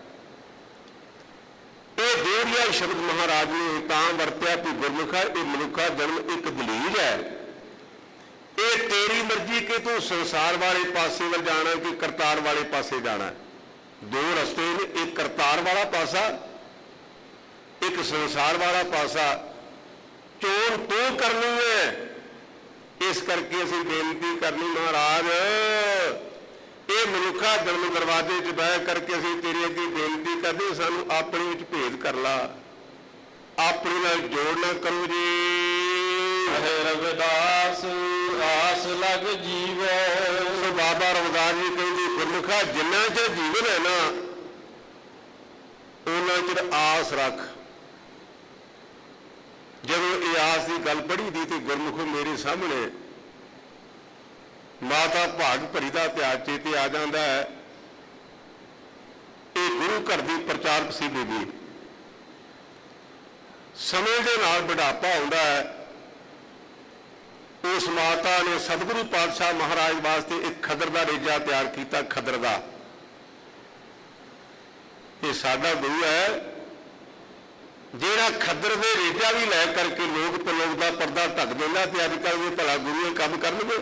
ये देरिया शब्द महाराज ने तां वरत्या कि गुरमुखा ये मनुखा जन्म एक दलीज है। ये तेरी मर्जी कि तू संसार वाले पासे वल जाना कि करतार वाले पासे जाना। दो रस्ते ने, एक करतार वाला पासा, एक संसार वाला पासा। चोन तू करनी है, इस करके असी बेनती करनी महाराज, ये मनुखा जन्म दरवाजे च बह करके असी तेरी अगे बेनती करते, सानू अपने विच भेद कर ला, अपने नाल जोड़ ना करो जी। रविदास आस लग जीव, तो बाबा रविदास जी कहते गुरमुखा जिन्ना चਿਰ जीवन है ना, उन्ना चਿਰ आस रख। जब ये आस की गल पढ़ी थी तो गुरमुखो मेरे सामने माता भाग भरी का इतिहास चेते आ जाता है। ये गुरु घर की प्रचारक सी बीबी, समय के नाल बुढ़ापा आता है। उस माता ने सतगुरु पातशाह महाराज वास्ते एक खदर का रेजा तैयार किया। खदर का ये साडा गुरु है, जेड़ा खदर दे रेजा भी लै करके लोग पलोग का पर्दा ढक देना, तो अजकल ये भला गुरु काम करनगे।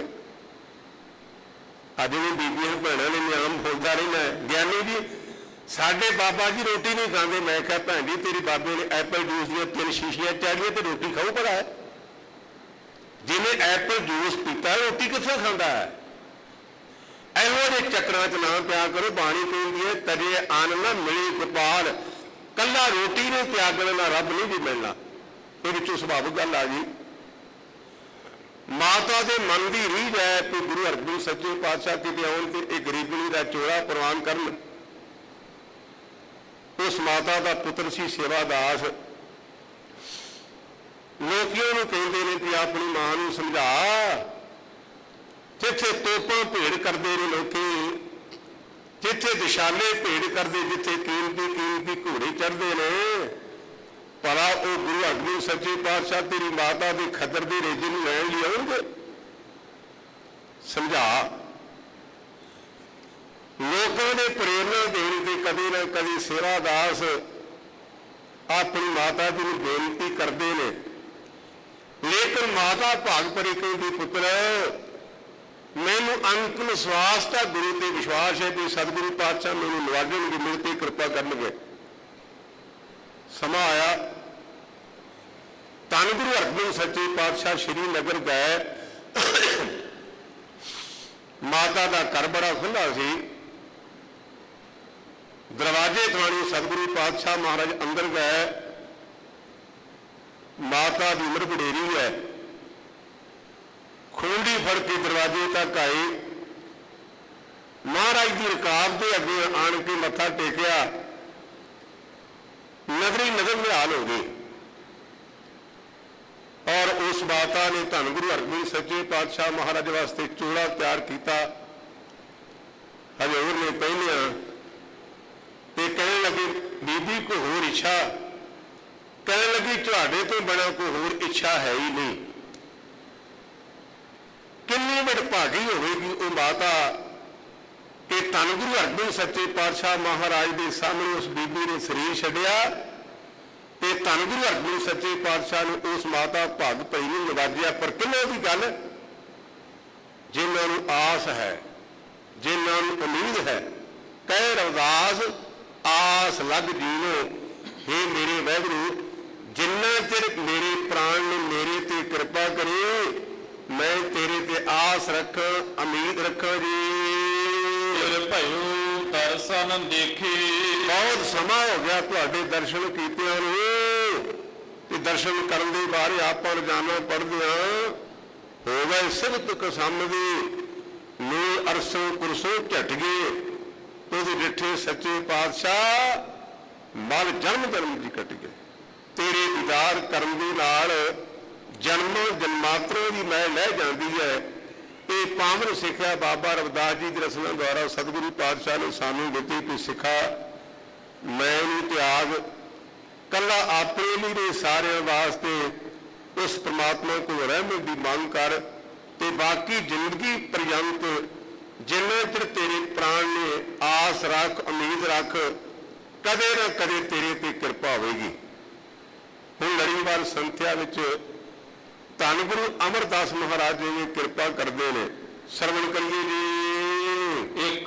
अज भी बीबियां भैनों ने नियम बोलता रहना, ज्ञानी जी साडे बाबा जी रोटी नहीं खाते। मैं कहा भैन जी तेरी बाबे ने एप्पल जूस दियां तीन शीशियां चाढ़ियां तो रोटी खाऊ भला है? जिन्हें एप्पल जूस पीता रोटी कित्थों खांदा है? इहो जिहे चक्रां च ना पिया करो। बाणी कहंदी है तजे अन्न ना मिले गोपाल, कला रोटी ने त्यागना ना रब नहीं भी मिलना। ये सुभाविक गल आ गई। माता के मन की रीझ है कि गुरु अर्जन सच्चे पातशाह किते आउण ते एक गरीबनी का चोला प्रवान करन। उस माता का पुत्र सी सेवादास। लोकियों नूं कहंदे ने कि अपनी मां नूं समझा, जिथे तोपां भेड़ करते ने लोकी, जिथे दिशाले भेड़ करते, जिथे कीमती कीमती घोड़े चढ़ते हैं, भला वो गुरु अर्जन सच्चे पातशाह तेरी माता के खदर के रेजे में लैन लिए आउणगे? समझा। लोगों ने प्रेरणा देने के कभी ना कभी सेवादास अपनी माता जी ने बेनती करते हैं, लेकिन माता भाग भरी कहती पुत्र मैनू अंतिम विश्वास था, गुरु ते विश्वास है कि सतगुरु पातशाह मैनू नवाजणगे, मेरे ते कृपा करनगे। समा आया, धन गुरु अर्जन सच्चे पातशाह श्रीनगर गए। माता का घर बड़ा खुला सी। ਦਰਵਾਜ਼ੇ ਥਾਣੀ ਸਤਿਗੁਰੂ ਪਾਤਸ਼ਾਹ ਮਹਾਰਾਜ ਅੰਦਰ ਗਏ। ਮਾਤਾ ਦੀ ਉਮਰ ਵਡੇਰੀ ਹੈ, ਖੂੰਡੀ ਫੜ ਕੇ ਦਰਵਾਜ਼ੇ ਤੱਕ ਆਏ। ਮਹਾਰਾਜ ਦੀ ਰਕਾਬ ਦੇ ਅੱਗੇ ਆਣ ਕੇ ਮੱਥਾ ਟੇਕਿਆ। ਨਗਰੀ ਨਗਰ ਨਿਹਾਲ ਹੋ ਗਏ ਔਰ ਉਸ ਮਾਤਾ ਨੇ ਧੰਨ ਗੁਰੂ ਹਰਗੋਬਿੰਦ ਸੱਚੇ ਪਾਤਸ਼ਾਹ ਮਹਾਰਾਜ ਵਾਸਤੇ ਚੋਲਾ ਤਿਆਰ ਕੀਤਾ। ਹਜ਼ੂਰ ਨੇ ਪਹਿਨਿਆ ਤੇ ਕਹਿਣ ਲੱਗੇ, ਬੀਬੀ ਕੋਈ ਹੋਰ ਇੱਛਾ? ਕਹਿਣ ਲੱਗੀ, ਤੁਹਾਡੇ ਤੋਂ ਬਿਨਾਂ ਕੋਈ ਹੋਰ ਇੱਛਾ ਹੈ ਹੀ ਨਹੀਂ। ਕਿੰਨੀ ਵਡਭਾਗੀ ਹੋਵੇਗੀ ਉਹ ਮਾਤਾ ਕਿ ਧੰਨ ਗੁਰੂ ਹਰਗੋਬਿੰਦ ਸੱਚੇ ਪਾਤਸ਼ਾਹ ਮਹਾਰਾਜ ਦੇ ਸਾਹਮਣੇ ਉਸ ਬੀਬੀ ਨੇ ਸਰੀਰ ਛੱਡਿਆ ਤੇ ਧੰਨ ਗੁਰੂ ਹਰਗੋਬਿੰਦ ਸੱਚੇ ਪਾਤਸ਼ਾਹ ਨੇ ਉਸ ਮਾਤਾ ਭਗ ਭਈ ਨੂੰ ਨਵਾਜਿਆ। ਪਰ ਕਿੰਨਾਂ ਦੀ ਗੱਲ? ਜਿਨ੍ਹਾਂ ਨੂੰ ਆਸ ਹੈ, ਜਿਨ੍ਹਾਂ ਨੂੰ ਉਮੀਦ ਹੈ। ਕਹਿ ਰਵਿਦਾਸ ਆਸ ਲੱਗ ਜੀਵੋ, ਹੇ ਮੇਰੇ ਵਾਹਿਗੁਰੂ, ਜਿੰਨਾ ਚਿਰ ਮੇਰੇ ਪ੍ਰਾਣ ਨੇ ਮੇਰੇ ਤੇ ਕਿਰਪਾ ਕਰੀ, ਮੈਂ ਤੇਰੇ ਤੇ ਆਸ ਰੱਖ, ਉਮੀਦ ਰੱਖਾਂ ਜੀ। ਭਇਓ ਦਰਸ਼ਨ ਦੇਖੇ, ਬਹੁਤ ਸਮਾਂ ਹੋ ਗਿਆ ਤੁਹਾਡੇ ਦਰਸ਼ਨ ਕੀਤਿਆਂ ਨੂੰ ਤੇ ਦਰਸ਼ਨ ਕਰਨ ਦੇ ਬਾਰੇ ਆਪਾਂ ਰੋਜ਼ਾਨਾ ਪੜ੍ਹਦੇ ਹਾਂ। ਹੋ ਗਏ ਸਿਫਤ ਕਸਮਦੀ, ਨੂਰ ਅਰਸੋਂ ਕੁਰਸੋਂ ਝਟ ਗਏ, ਉਹਦੇ ਡਿੱਠੇ ਸੱਚੇ ਪਾਤਸ਼ਾਹ ਮਨ ਜਨਮ ਜਨਮ ਦੀ ਕੱਟ ਗਏ। ਤੇਰੇ ਦੀਦਾਰ ਕਰਨ ਦੇ ਨਾਲ ਜਨਮੋਂ ਜਨਮਾਤਰੋਂ ਦੀ ਮੈਂ ਲੈ ਜਾਂਦੀ ਹੈ। ਇਹ ਪਾਵਨ ਸਿੱਖਿਆ ਬਾਬਾ ਰਵਿਦਾਸ ਜੀ ਦੀ ਰਸਨਾ ਦੁਆਰਾ ਸਤਿਗੁਰੂ ਪਾਤਸ਼ਾਹ ਨੇ ਸਾਨੂੰ ਦਿੱਤੀ ਕਿ ਸਿੱਖਾ ਮੈਂ ਨੂੰ ਤਿਆਗ, ਕੱਲਾ ਆਪਣੇ ਲਈ ਨਹੀਂ ਸਾਰਿਆਂ ਵਾਸਤੇ ਉਸ ਪ੍ਰਮਾਤਮਾ ਕੋਲ ਰਹਿਮਤ ਦੀ ਮੰਗ ਕਰ ਤੇ ਬਾਕੀ ਜ਼ਿੰਦਗੀ ਪਰਯੰਤ ਜਿੰਨਾ ਚਿਰ ਤੇਰੇ ਪ੍ਰਾਣ ਨੇ ਆਸ ਰੱਖ, ਉਮੀਦ ਰੱਖ, ਕਦੇ ਨਾ ਕਦੇ ਤੇਰੇ ਤੇ ਕਿਰਪਾ ਹੋਵੇਗੀ। ਹੁਣ ਲੜੀਵਾਰ ਸੰਥਿਆ ਵਿੱਚ ਧੰਨ ਗੁਰੂ ਅਮਰਦਾਸ ਮਹਾਰਾਜ ਜੀ ਨੇ ਕਿਰਪਾ ਕਰਦੇ ਨੇ। ਸਰਵਣ ਕਰੀਏ ਜੀ। ਇੱਕ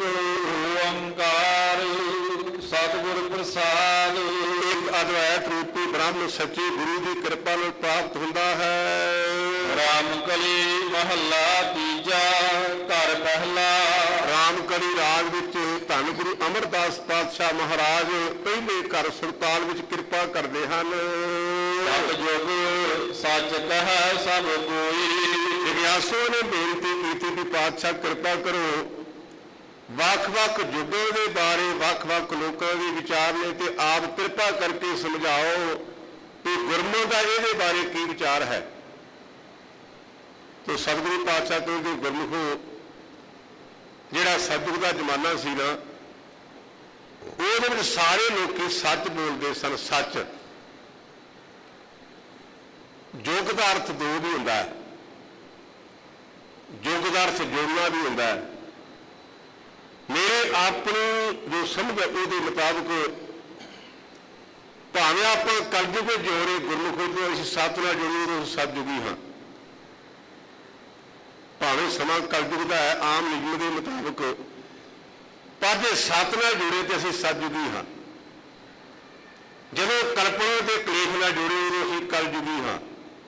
ਓੰਕਾਰ ਸਤਿਗੁਰ ਪ੍ਰਸਾਦ, ਇੱਕ ਅਦਵੈਤ ਰੂਪੀ ਬ੍ਰਹਮ ਸੱਚੇ ਗੁਰੂ ਦੀ ਕਿਰਪਾ ਨਾਲ ਪ੍ਰਾਪਤ ਹੁੰਦਾ ਹੈ। ਰਾਮਕਲੀ ਮਹੱਲਾ ਤੀਜਾ, ਘਰ ਪਹਿਲਾ। ਰਾਮਕਲੀ ਰਾਗ ਵਿੱਚ ਧੰਨ ਗੁਰੂ ਅਮਰਦਾਸ ਪਾਤਸ਼ਾਹ ਮਹਾਰਾਜ ਪਹਿਲੇ ਘਰ ਸੁਰਤਾਲ ਵਿੱਚ ਕਿਰਪਾ ਕਰਦੇ ਹਨ। ਸਤ ਜੁਗ ਸੱਚ ਕਹੈ ਸਭ ਕੋਈ, ਇਗਿਆਸੂ ਨੇ ਬੇਨਤੀ ਕੀਤੀ ਕਿ ਪਾਤਸ਼ਾਹ ਕਿਰਪਾ ਕਰੋ, ਵੱਖ-ਵੱਖ ਯੁੱਗਾਂ ਦੇ ਬਾਰੇ ਵੱਖ-ਵੱਖ ਲੋਕਾਂ ਦੇ ਵਿਚਾਰ ਨੇ ਤੇ ਆਪ ਕਿਰਪਾ ਕਰਕੇ ਸਮਝਾਓ ਕਿ ਗੁਰਮੁਖ ਦਾ ਇਹਦੇ ਬਾਰੇ ਕੀ ਵਿਚਾਰ ਹੈ। ਤੇ ਸਤਿਗੁਰੂ ਪਾਤਸ਼ਾਹ ਕਹਿੰਦੇ, ਗੁਰਮੁਖੋ, ਜਿਹੜਾ ਸਤਿਯੁਗ ਦਾ ਜ਼ਮਾਨਾ ਸੀ ਨਾ, ਉਹਦੇ ਵਿੱਚ ਸਾਰੇ ਲੋਕੀ ਸੱਚ ਬੋਲਦੇ ਸਨ। ਸੱਚ ਯੁੱਗ ਦਾ ਅਰਥ ਦੋ ਵੀ ਹੁੰਦਾ ਹੈ, ਯੁੱਗ ਦਾ ਅਰਥ ਜੋੜਨਾ ਵੀ ਹੁੰਦਾ ਹੈ। ਮੇਰੇ ਆਪਣੀ ਜੋ ਸਮਝ ਹੈ ਉਹਦੇ ਮੁਤਾਬਕ ਭਾਵੇਂ ਆਪਾਂ ਕਲਯੁਗ ਵਿੱਚ ਜੋੜੇ ਗੁਰਮੁਖੋ ਤੋਂ ਅਸੀਂ ਸੱਚ ਨਾਲ ਜੋੜੀਏ ਤਾਂ ਸਤਿਯੁਗੀ ਹਾਂ। ਭਾਵੇਂ ਸਮਾਂ ਕਲਯੁਗ ਦਾ ਹੈ ਆਮ ਨਿਯਮ ਦੇ ਮੁਤਾਬਕ, ਪਰ ਜੇ ਸੱਚ ਨਾਲ ਜੁੜੇ ਤੇ ਅਸੀਂ ਸਤਿਯੁਗੀ ਹਾਂ। ਜਦੋਂ ਕਲਪਨਾ ਤੇ ਕਲੇਸ਼ ਨਾਲ ਜੁੜੇ ਉਦੋਂ ਅਸੀਂ ਕਲਯੁਗੀ ਹਾਂ।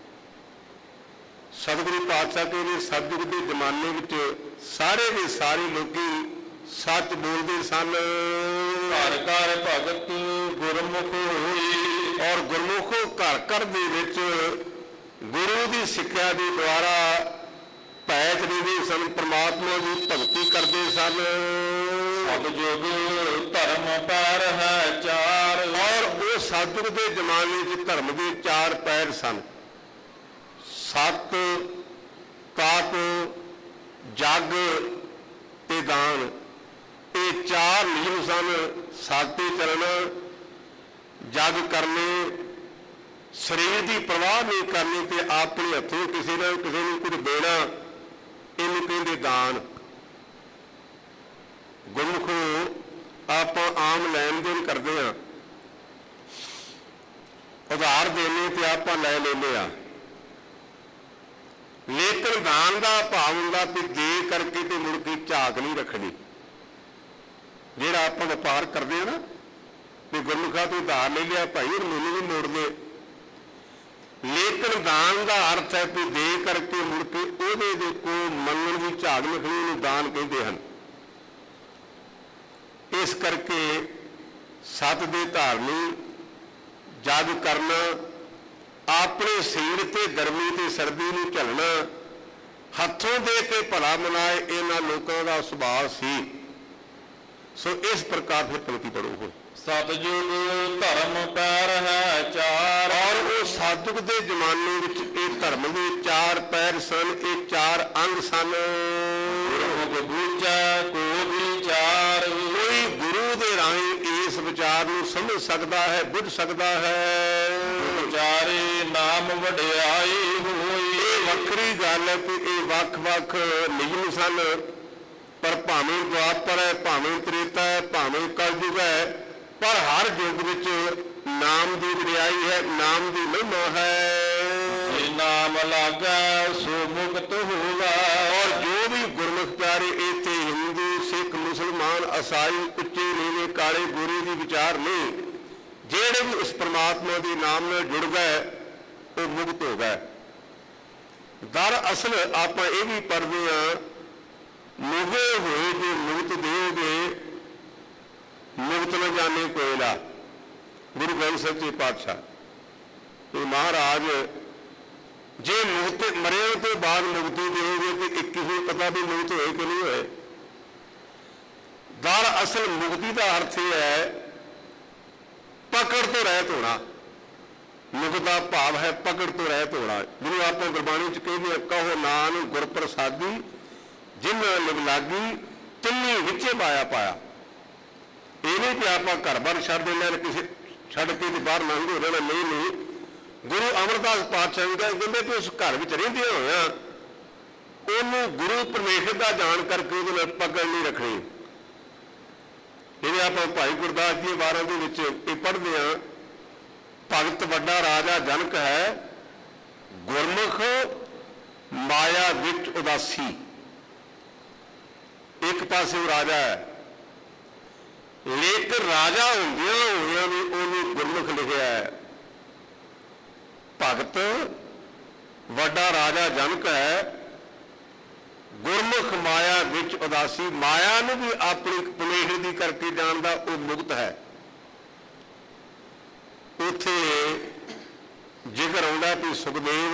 ਸਤਿਗੁਰੂ ਪਾਤਸ਼ਾਹ ਕਹਿੰਦੇ ਸਤਿਯੁਗ ਦੇ ਜ਼ਮਾਨੇ ਵਿੱਚ ਸਾਰੇ ਦੇ ਸਾਰੇ ਲੋਕੀ ਸੱਚ ਬੋਲਦੇ ਸਨ। ਘਰ ਘਰ ਭਗਤ ਗੁਰਮੁਖ ਹੋਈ, ਔਰ ਗੁਰਮੁਖੋ ਘਰ ਘਰ ਦੇ ਵਿੱਚ ਗੁਰੂ ਦੀ ਸਿੱਖਿਆ ਦੇ ਦੁਆਰਾ ਭੈਤ ਦਿੰਦੇ ਸਨ, ਪ੍ਰਮਾਤਮਾ ਦੀ ਭਗਤੀ ਕਰਦੇ ਸਨ। ਸਤਿਯੁਗ ਧਰਮ ਪੈਰ ਹੈ ਚਾਰ, ਔਰ ਉਹ ਸਤਿਯੁਗ ਦੇ ਜ਼ਮਾਨੇ ਵਿੱਚ ਧਰਮ ਦੇ ਚਾਰ ਪੈਰ ਸਨ। ਸਤ, ਤਪ, ਜਗ ਤੇ ਦਾਨ, ਇਹ ਚਾਰ ਨਿਯਮ ਸਨ। ਸਤ ਤੇ ਚੱਲਣਾ, ਜਗ ਕਰਨੇ, ਸਰੀਰ ਦੀ ਪਰਵਾਹ ਨਹੀਂ ਕਰਨੀ ਤੇ ਆਪਣੇ ਹੱਥੋਂ ਕਿਸੇ ਨਾਲ ਕਿਸੇ ਨੂੰ ਕੁਝ ਦੇਣਾ, ਇਹਨੂੰ ਕਹਿੰਦੇ ਦਾਨ। ਗੁਰਮੁਖੋ ਆਪਾਂ ਆਮ ਲੈਣ ਦੇਣ ਕਰਦੇ ਹਾਂ, ਉਧਾਰ ਦੇਣੇ ਤੇ ਆਪਾਂ ਲੈ ਲੈਂਦੇ ਆ, ਲੇਕਿਨ ਦਾਨ ਦਾ ਭਾਵ ਹੁੰਦਾ ਵੀ ਦੇ ਕਰਕੇ ਤੇ ਮੁੜ ਕੇ ਝਾਕ ਨਹੀਂ ਰੱਖਣੀ। ਜਿਹੜਾ ਆਪਾਂ ਵਪਾਰ ਕਰਦੇ ਆ ਨਾ ਵੀ ਗੁਰਮੁਖਾਂ ਤੋਂ ਉਧਾਰ ਲੈ ਲਿਆ ਭਾਈ ਹੁਣ ਮੈਨੂੰ ਵੀ ਮੋੜ ਦੇ, ਲੇਕਿਨ ਦਾਨ ਦਾ ਅਰਥ ਹੈ ਵੀ ਦੇ ਕਰਕੇ ਮੁੜ ਕੇ ਉਹਦੇ ਦੇ ਕੋਲ ਮੰਗਣ ਦੀ ਝਾਕ ਰੱਖਣੀ, ਨੂੰ ਦਾਨ ਕਹਿੰਦੇ ਹਨ। ਇਸ ਕਰਕੇ ਸਤ ਦੇ ਧਾਰਨੀ, ਜਗ ਕਰਨਾ, ਆਪਣੇ ਸਰੀਰ ਤੇ ਗਰਮੀ ਤੇ ਸਰਦੀ ਨੂੰ ਝੱਲਣਾ, ਹੱਥੋਂ ਦੇ ਕੇ ਭਲਾ ਮਨਾਏ, ਇਹਨਾਂ ਲੋਕਾਂ ਦਾ ਸੁਭਾਅ ਸੀ। ਸੋ ਇਸ ਪ੍ਰਕਾਰ ਫਿਰ ਪੰਕਤੀ ਪੜੋ ਹੋ। ਸਤਜੁਗ ਧਰਮ ਪੈਰ ਹੈ ਚਾਰ। ਔਰ ਉਹ ਸਤਜੁਗ ਦੇ ਜ਼ਮਾਨੇ ਵਿੱਚ ਇਹ ਧਰਮ ਦੇ ਚਾਰ ਪੈਰ ਸਨ, ਇਹ ਚਾਰ ਅੰਗ ਸਨ। ਗੁਰੂ ਬੂਝੈ ਕੋ ਵਿਚਾਰ। ਕੋਈ ਗੁਰੂ ਦੇ ਰਾਹੀਂ ਇਸ ਵਿਚਾਰ ਨੂੰ ਸਮਝ ਸਕਦਾ ਹੈ, ਬੁੱਝ ਸਕਦਾ ਹੈ। ਵਿਚਾਰੇ ਨਾਮ ਵਡਿਆਈ ਹੋਈ। ਇਹ ਵੱਖਰੀ ਗੱਲ ਹੈ ਕਿ ਇਹ ਵੱਖ-ਵੱਖ ਨਿਯਮ ਸਨ, ਪਰ ਭਾਵੇਂ ਦੁਆਪਰ ਹੈ, ਭਾਵੇਂ ਤ੍ਰੇਤਾ ਹੈ, ਭਾਵੇਂ ਕਲਯੁਗ ਹੈ, ਪਰ ਹਰ ਯੁੱਗ ਵਿੱਚ ਨਾਮ ਦੀ ਵਡਿਆਈ ਹੈ, ਨਾਮ ਦੀ ਮਹਿਮਾ ਹੈ। ਜੇ ਨਾਮ ਲਾਗੈ ਸੋ ਮੁਕਤ ਹੋਗਾ। ਔਰ ਜੋ ਵੀ ਗੁਰਮੁਖ ਪਿਆਰੇ ਇੱਥੇ ਹਿੰਦੂ, ਸਿੱਖ, ਮੁਸਲਮਾਨ, ਈਸਾਈ, ਉੱਚੇ ਨੀਵੇਂ, ਕਾਲੇ ਗੋਰੇ ਦੀ ਵਿਚਾਰ ਨਹੀਂ, ਜਿਹੜੇ ਵੀ ਉਸ ਪਰਮਾਤਮਾ ਦੇ ਨਾਮ ਨਾਲ ਜੁੜ ਗਏ ਉਹ ਮੁਕਤ ਹੋ ਗਏ। ਦਰਅਸਲ ਆਪਾਂ ਇਹ ਵੀ ਪੜ੍ਹਦੇ ਹਾਂ, ਮੁਗੇ ਹੋਏ ਜੋ ਮੁਕਤ ਦੇਓਗੇ, ਮੁਕਤ न जाने कोयला। गुरु ग्रंथ सच्चे पातशाह तो महाराज जे मुक्त मरे तो बाद मुक्ति देोगे तो एक किसी पता भी मुक्त होए कि नहीं होए। दर असल मुक्ति का अर्थ यह है पकड़ तो रहत होना। मुक्त का भाव है पकड़ तो रहत होना। जिन्हें आप गुरबाणी च कहते कहो नान गुर प्रसादी जिन लिव लागी तिन्नी विचे पाया पाया। ਇਹ ਨਹੀਂ ਕਿ ਆਪਾਂ ਘਰ ਬਾਰ ਛੱਡ ਦਿੰਦੇ ਨੇ, ਕਿਸੇ ਛੱਡ ਕੇ ਤੇ ਬਾਹਰ ਲੰਘ ਹੋ ਰਹਿਣਾ, ਨਹੀਂ ਨਹੀਂ। ਗੁਰੂ ਅਮਰਦਾਸ ਪਾਤਸ਼ਾਹ ਜੀ ਕਹਿੰਦੇ ਕਿ ਉਸ ਘਰ ਵਿੱਚ ਰਹਿੰਦੇ ਹੋਇਆ ਉਹਨੂੰ ਗੁਰੂ ਪਰਮੇਸ਼ਰ ਦਾ ਜਾਣ ਕਰਕੇ ਉਹਦੇ ਨਾਲ ਪਕੜ ਨਹੀਂ ਰੱਖਣੀ। ਜਿਵੇਂ ਆਪਾਂ ਭਾਈ ਗੁਰਦਾਸ ਜੀ ਵਾਰਾਂ ਦੇ ਵਿੱਚ ਇਹ ਪੜ੍ਹਦੇ ਹਾਂ, ਭਗਤ ਵੱਡਾ ਰਾਜਾ ਜਨਕ ਹੈ, ਗੁਰਮੁਖ ਮਾਇਆ ਵਿੱਚ ਉਦਾਸੀ। ਇੱਕ ਪਾਸੇ ਉਹ ਰਾਜਾ ਹੈ, ਲੇਕਿਨ ਰਾਜਾ ਹੁੰਦਿਆਂ ਹੋਇਆਂ ਵੀ ਉਹਨੂੰ ਗੁਰਮੁਖ ਲਿਖਿਆ ਹੈ। ਭਗਤ ਵੱਡਾ ਰਾਜਾ ਜਨਕ ਹੈ, ਗੁਰਮੁਖ ਮਾਇਆ ਵਿੱਚ ਉਦਾਸੀ। ਮਾਇਆ ਨੂੰ ਵੀ ਆਪਣੀ ਪਰਮੇਸ਼ਰ ਦੀ ਕਰਕੇ ਜਾਣਦਾ, ਉਹ ਮੁਕਤ ਹੈ। ਉੱਥੇ ਜ਼ਿਕਰ ਆਉਂਦਾ ਕਿ ਸੁਖਦੇਵ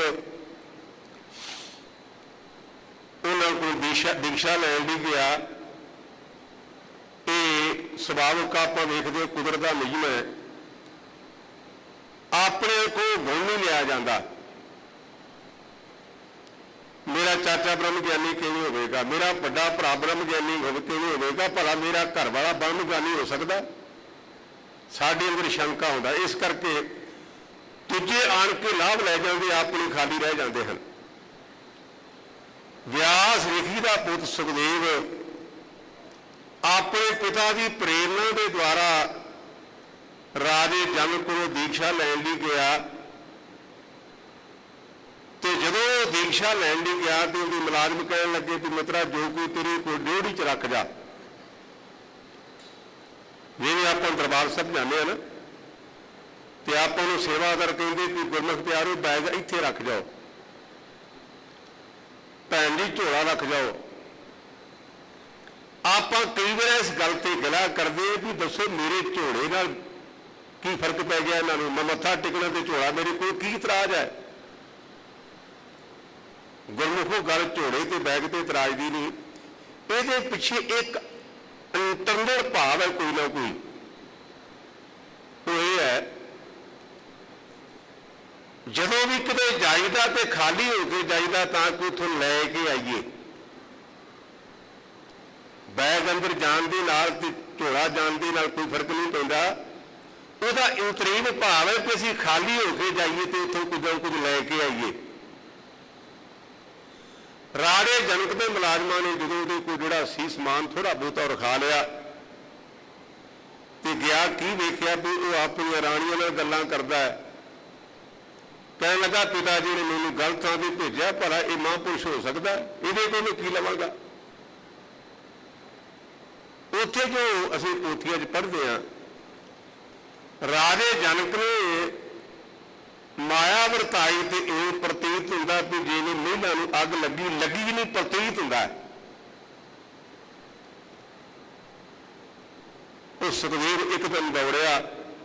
ਉਹਨਾਂ ਕੋਲ ਦੀਸ਼ਾ ਦੀਕਸ਼ਾ ਲੈਣ ਲਈ ਗਿਆ। ਇਹ ਸੁਭਾਵਿਕ ਆਪਾਂ ਵੇਖਦੇ ਕੁਦਰਤ ਦਾ ਨਿਯਮ ਹੈ, ਆਪਣੇ ਕੋਲ ਗੁਣ ਨਹੀਂ ਲਿਆ ਜਾਂਦਾ। ਮੇਰਾ ਚਾਚਾ ਬ੍ਰਹਮ ਗਿਆਨੀ ਕਿਵੇਂ ਹੋਵੇਗਾ, ਮੇਰਾ ਵੱਡਾ ਭਰਾ ਬ੍ਰਹਮ ਗਿਆਨੀ ਹੋਵੇ ਕਿਵੇਂ ਹੋਵੇਗਾ, ਭਲਾ ਮੇਰਾ ਘਰ ਵਾਲਾ ਬ੍ਰਹਮ ਗਿਆਨੀ ਹੋ ਸਕਦਾ। ਸਾਡੇ ਅੰਦਰ ਸ਼ੰਕਾ ਹੁੰਦਾ, ਇਸ ਕਰਕੇ ਦੂਜੇ ਆਣ ਕੇ ਲਾਭ ਲੈ ਜਾਂਦੇ, ਆਪਣੇ ਖਾਲੀ ਰਹਿ ਜਾਂਦੇ ਹਨ। ਵਿਆਸ ਰਿਸ਼ੀ ਦਾ ਪੁੱਤ ਸੁਖਦੇਵ ਆਪਣੇ ਪਿਤਾ ਦੀ ਪ੍ਰੇਰਨਾ ਦੇ ਦੁਆਰਾ ਰਾਜੇ ਜਨਕ ਕੋਲੋਂ ਦੀਕਸ਼ਾ ਲੈਣ ਲਈ ਗਿਆ। ਤੇ ਜਦੋਂ ਉਹ ਦੀਕਸ਼ਾ ਲੈਣ ਲਈ ਗਿਆ ਤੇ ਉਹਦੇ ਮੁਲਾਜ਼ਮ ਕਹਿਣ ਲੱਗੇ ਕਿ ਮਿੱਤਰਾ ਜੋ ਕੋਈ ਤੇਰੇ ਕੋਲ ਡਿਊਟੀ 'ਚ ਰੱਖ ਜਾ। ਜਿਵੇਂ ਆਪਾਂ ਦਰਬਾਰ ਸਾਹਿਬ ਜਾਂਦੇ ਹਾਂ ਨਾ, ਤੇ ਆਪਾਂ ਨੂੰ ਸੇਵਾਦਾਰ ਕਹਿੰਦੇ ਕਿ ਗੁਰਮੁਖ ਪਿਆਰੋ ਬੈਗ ਇੱਥੇ ਰੱਖ ਜਾਓ, ਭੈਣ ਜੀ ਝੋਲਾ ਰੱਖ ਜਾਓ। ਆਪਾਂ ਕਈ ਵਾਰ ਇਸ ਗੱਲ ਤੇ ਗਿਲਾ ਕਰਦੇ ਵੀ ਦੱਸੋ ਮੇਰੇ ਝੋਲੇ ਨਾਲ ਕੀ ਫਰਕ ਪੈ ਗਿਆ ਇਹਨਾਂ ਨੂੰ, ਮੈਂ ਮੱਥਾ ਟੇਕਣਾ ਤੇ ਝੋਲਾ ਮੇਰੇ ਕੋਲ ਕੀ ਇਤਰਾਜ਼ ਹੈ। ਗੁਰਮੁਖੋ ਗੱਲ ਝੋਲੇ ਤੇ ਬੈਗ ਤੇ ਇਤਰਾਜ਼ ਦੀ ਨਹੀਂ, ਇਹਦੇ ਪਿੱਛੇ ਇੱਕ ਇੰਟਰਨਲ ਭਾਵ ਹੈ ਕੋਈ ਨਾ ਕੋਈ। ਉਹ ਇਹ ਹੈ ਜਦੋਂ ਵੀ ਕਿਤੇ ਜਾਈਦਾ ਤੇ ਖਾਲੀ ਹੋ ਕੇ ਜਾਈਦਾ ਤਾਂ ਕਿ ਉੱਥੋਂ ਲੈ ਕੇ ਆਈਏ। ਬੈਗ ਅੰਦਰ ਜਾਣ ਦੇ ਨਾਲ ਤੇ ਝੋਲਾ ਜਾਣ ਦੇ ਨਾਲ ਕੋਈ ਫਰਕ ਨਹੀਂ ਪੈਂਦਾ। ਉਹਦਾ ਇੰਤਰੀਮ ਭਾਵ ਹੈ ਕਿ ਅਸੀਂ ਖਾਲੀ ਹੋ ਕੇ ਜਾਈਏ ਤੇ ਉੱਥੋਂ ਕੁਝ ਨਾ ਕੁਝ ਲੈ ਕੇ ਆਈਏ। ਰਾਜੇ ਜਨਕ ਦੇ ਮੁਲਾਜ਼ਮਾਂ ਨੇ ਜਦੋਂ ਉਹਦੇ ਕੋਲ ਜਿਹੜਾ ਸੀ ਸਮਾਨ ਥੋੜਾ ਬਹੁਤਾ ਰਖਾ ਲਿਆ ਤੇ ਗਿਆ, ਕੀ ਵੇਖਿਆ ਵੀ ਉਹ ਆਪਣੀਆਂ ਰਾਣੀਆਂ ਨਾਲ ਗੱਲਾਂ ਕਰਦਾ ਹੈ। ਕਹਿਣ ਲੱਗਾ ਪਿਤਾ ਜੀ ਨੇ ਮੈਨੂੰ ਗਲਤ ਥਾਂ ਤੇ ਭੇਜਿਆ, ਭਲਾ ਇਹ ਮਹਾਂਪੁਰਸ਼ ਹੋ ਸਕਦਾ, ਇਹਦੇ ਕੋਲ ਮੈਂ ਕੀ ਲਵਾਂਗਾ। ਉੱਥੇ ਜੋ ਅਸੀਂ ਪੋਥੀਆਂ 'ਚ ਪੜ੍ਹਦੇ ਹਾਂ, ਰਾਜੇ ਜਨਕ ਨੇ ਮਾਇਆ ਵਰਤਾਈ ਤੇ ਇਹ ਪ੍ਰਤੀਤ ਹੁੰਦਾ ਵੀ ਜਿਵੇਂ ਮਹਿਲਾ ਨੂੰ ਅੱਗ ਲੱਗੀ ਲੱਗੀ ਨਹੀਂ ਪ੍ਰਤੀਤ ਹੁੰਦਾ। ਉਹ ਸੁਖਦੇਵ ਇੱਕ ਦਿਨ ਦੌੜਿਆ।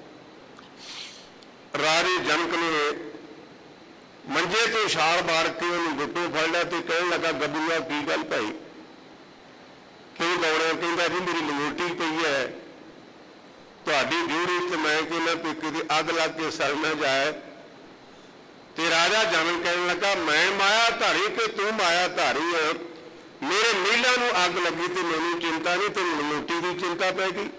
ਰਾਜੇ ਜਨਕ ਨੇ ਮੰਜੇ ਤੋਂ ਛਾਲ ਮਾਰ ਕੇ ਉਹਨੂੰ ਗੁੱਟੋਂ ਫੜ ਲਿਆ ਤੇ ਕਹਿਣ ਲੱਗਾ, ਗੱਭਰੂਆ ਕੀ ਗੱਲ ਭਾਈ, ਕਿਉਂ ਦੌੜਿਆ? ਕਹਿੰਦਾ ਜੀ ਮੇਰੀ ਲੰਗੋਟੀ ਪਈ ਹੈ ਤੁਹਾਡੀ ਡਿਊਟੀ ਤੇ ਮੈਂ ਕਹਿੰਦਾ ਵੀ ਕਿਤੇ ਅੱਗ ਲੱਗ ਕੇ ਸੜ ਨਾ ਜਾਏ। ਤੇ ਰਾਜਾ ਜਨਕ ਕਹਿਣ ਲੱਗਾ, ਮੈਂ ਮਾਇਆ ਧਾਰੀ ਕਿ ਤੂੰ ਮਾਇਆ ਧਾਰੀ ਹੈ? ਮੇਰੇ ਮਹਿਲਾਂ ਨੂੰ ਅੱਗ ਲੱਗੀ ਤੇ ਮੈਨੂੰ ਚਿੰਤਾ ਨਹੀਂ, ਤੇ ਲੰਗੋਟੀ ਦੀ ਚਿੰਤਾ ਪੈ ਗਈ।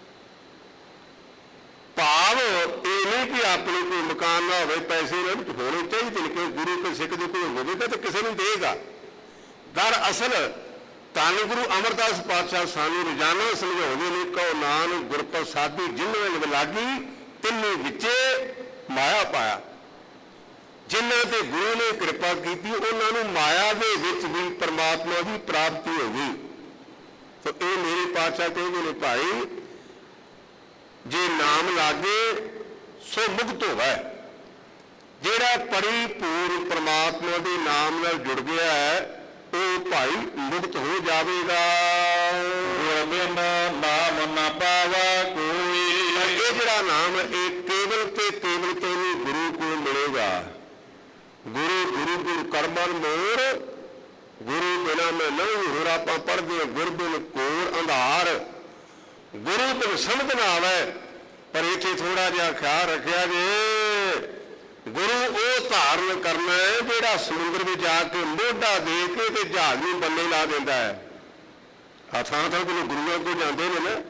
ਭਾਵ ਇਹ ਨਹੀਂ ਕਿ ਆਪਣੇ ਕੋਈ ਮਕਾਨ ਨਾ ਹੋਵੇ, ਪੈਸੇ ਨਾ ਹੋਣੇ ਚਾਹੀਦੇ ਨੇ, ਕਿ ਗੁਰੂ ਕੇ ਸਿੱਖ ਦੇ ਕੋਈ ਹੋਵੇਗਾ ਤਾਂ ਕਿਸੇ ਨੂੰ ਦੇਗਾ। ਦਰ ਅਸਲ ਧੰਨ ਗੁਰੂ ਅਮਰਦਾਸ ਪਾਤਸ਼ਾਹ ਸਾਨੂੰ ਰੋਜ਼ਾਨਾ ਸਮਝਾਉਂਦੇ ਨੇ, ਕਹੋ ਨਾਨਕ ਗੁਰ ਪ੍ਰਸਾਦੀ ਜਿਨ੍ਹਾਂ ਵਿੱਚ ਲਾਗੀ ਤਿੰਨੇ ਵਿੱਚੇ ਮਾਇਆ ਪਾਇਆ। ਜਿਨ੍ਹਾਂ ਤੇ ਗੁਰੂ ਨੇ ਕਿਰਪਾ ਕੀਤੀ ਉਹਨਾਂ ਨੂੰ ਮਾਇਆ ਦੇ ਵਿੱਚ ਵੀ ਪਰਮਾਤਮਾ ਦੀ ਪ੍ਰਾਪਤੀ ਹੋ ਗਈ। ਤਾਂ ਇਹ ਮੇਰੇ ਪਾਤਸ਼ਾਹ ਕਹਿੰਦੇ ਨੇ, ਭਾਈ ਜੇ ਨਾਮ ਲਾਗੇ ਸੋ ਮੁਕਤ ਹੋਵੇ। ਜਿਹੜਾ ਪਰਿਪੂਰਨ ਪਰਮਾਤਮਾ ਦੇ ਨਾਮ ਨਾਲ ਜੁੜ ਗਿਆ ਹੈ ਉਹ ਭਾਈ ਮੁਕਤ ਹੋ ਜਾਵੇਗਾ। ਗੁਰ ਬਿਨ ਨਾਮ ਨਾ ਪਾਵਾ ਕੋਈ। ਇਹ ਜਿਹੜਾ ਨਾਮ ਹੈ ਇਹ ਕੇਵਲ ਤੇ ਕੇਵਲ ਤੈਨੂੰ ਗੁਰੂ ਕੋਲ ਮਿਲੇਗਾ। ਗੁਰੂ ਗੁਰੂ ਗੁਰੂ ਕਰਮਨ ਮੋਰ, ਗੁਰੂ ਬਿਨਾਂ ਮੈਂ ਨਹੀਂ। ਹੋਰ ਆਪਾਂ ਪੜ੍ਹਦੇ ਹਾਂ, ਗੁਰ ਬਿਨ ਕੋਰ ਅੰਧਾਰ, ਗੁਰੂ ਬਿਨ ਸਮਝ ਨਾ ਆਵੇ। ਪਰ ਇੱਥੇ ਥੋੜਾ ਜਿਹਾ ਖਿਆਲ ਰੱਖਿਆ ਜੇ, ਗੁਰੂ ਉਹ ਧਾਰਨ ਕਰਨਾ ਹੈ ਜਿਹੜਾ ਸਮੁੰਦਰ ਵਿੱਚ ਜਾ ਕੇ ਮੋਢਾ ਦੇ ਕੇ ਤੇ ਜਹਾਜ਼ ਨੂੰ ਬੰਨੇ ਲਾ ਦਿੰਦਾ ਹੈ। ਆ ਥਾਂ ਥਾਂ ਕੋਲ ਗੁਰੂਆਂ ਕੋਲ ਜਾਂਦੇ ਨੇ ਨਾ।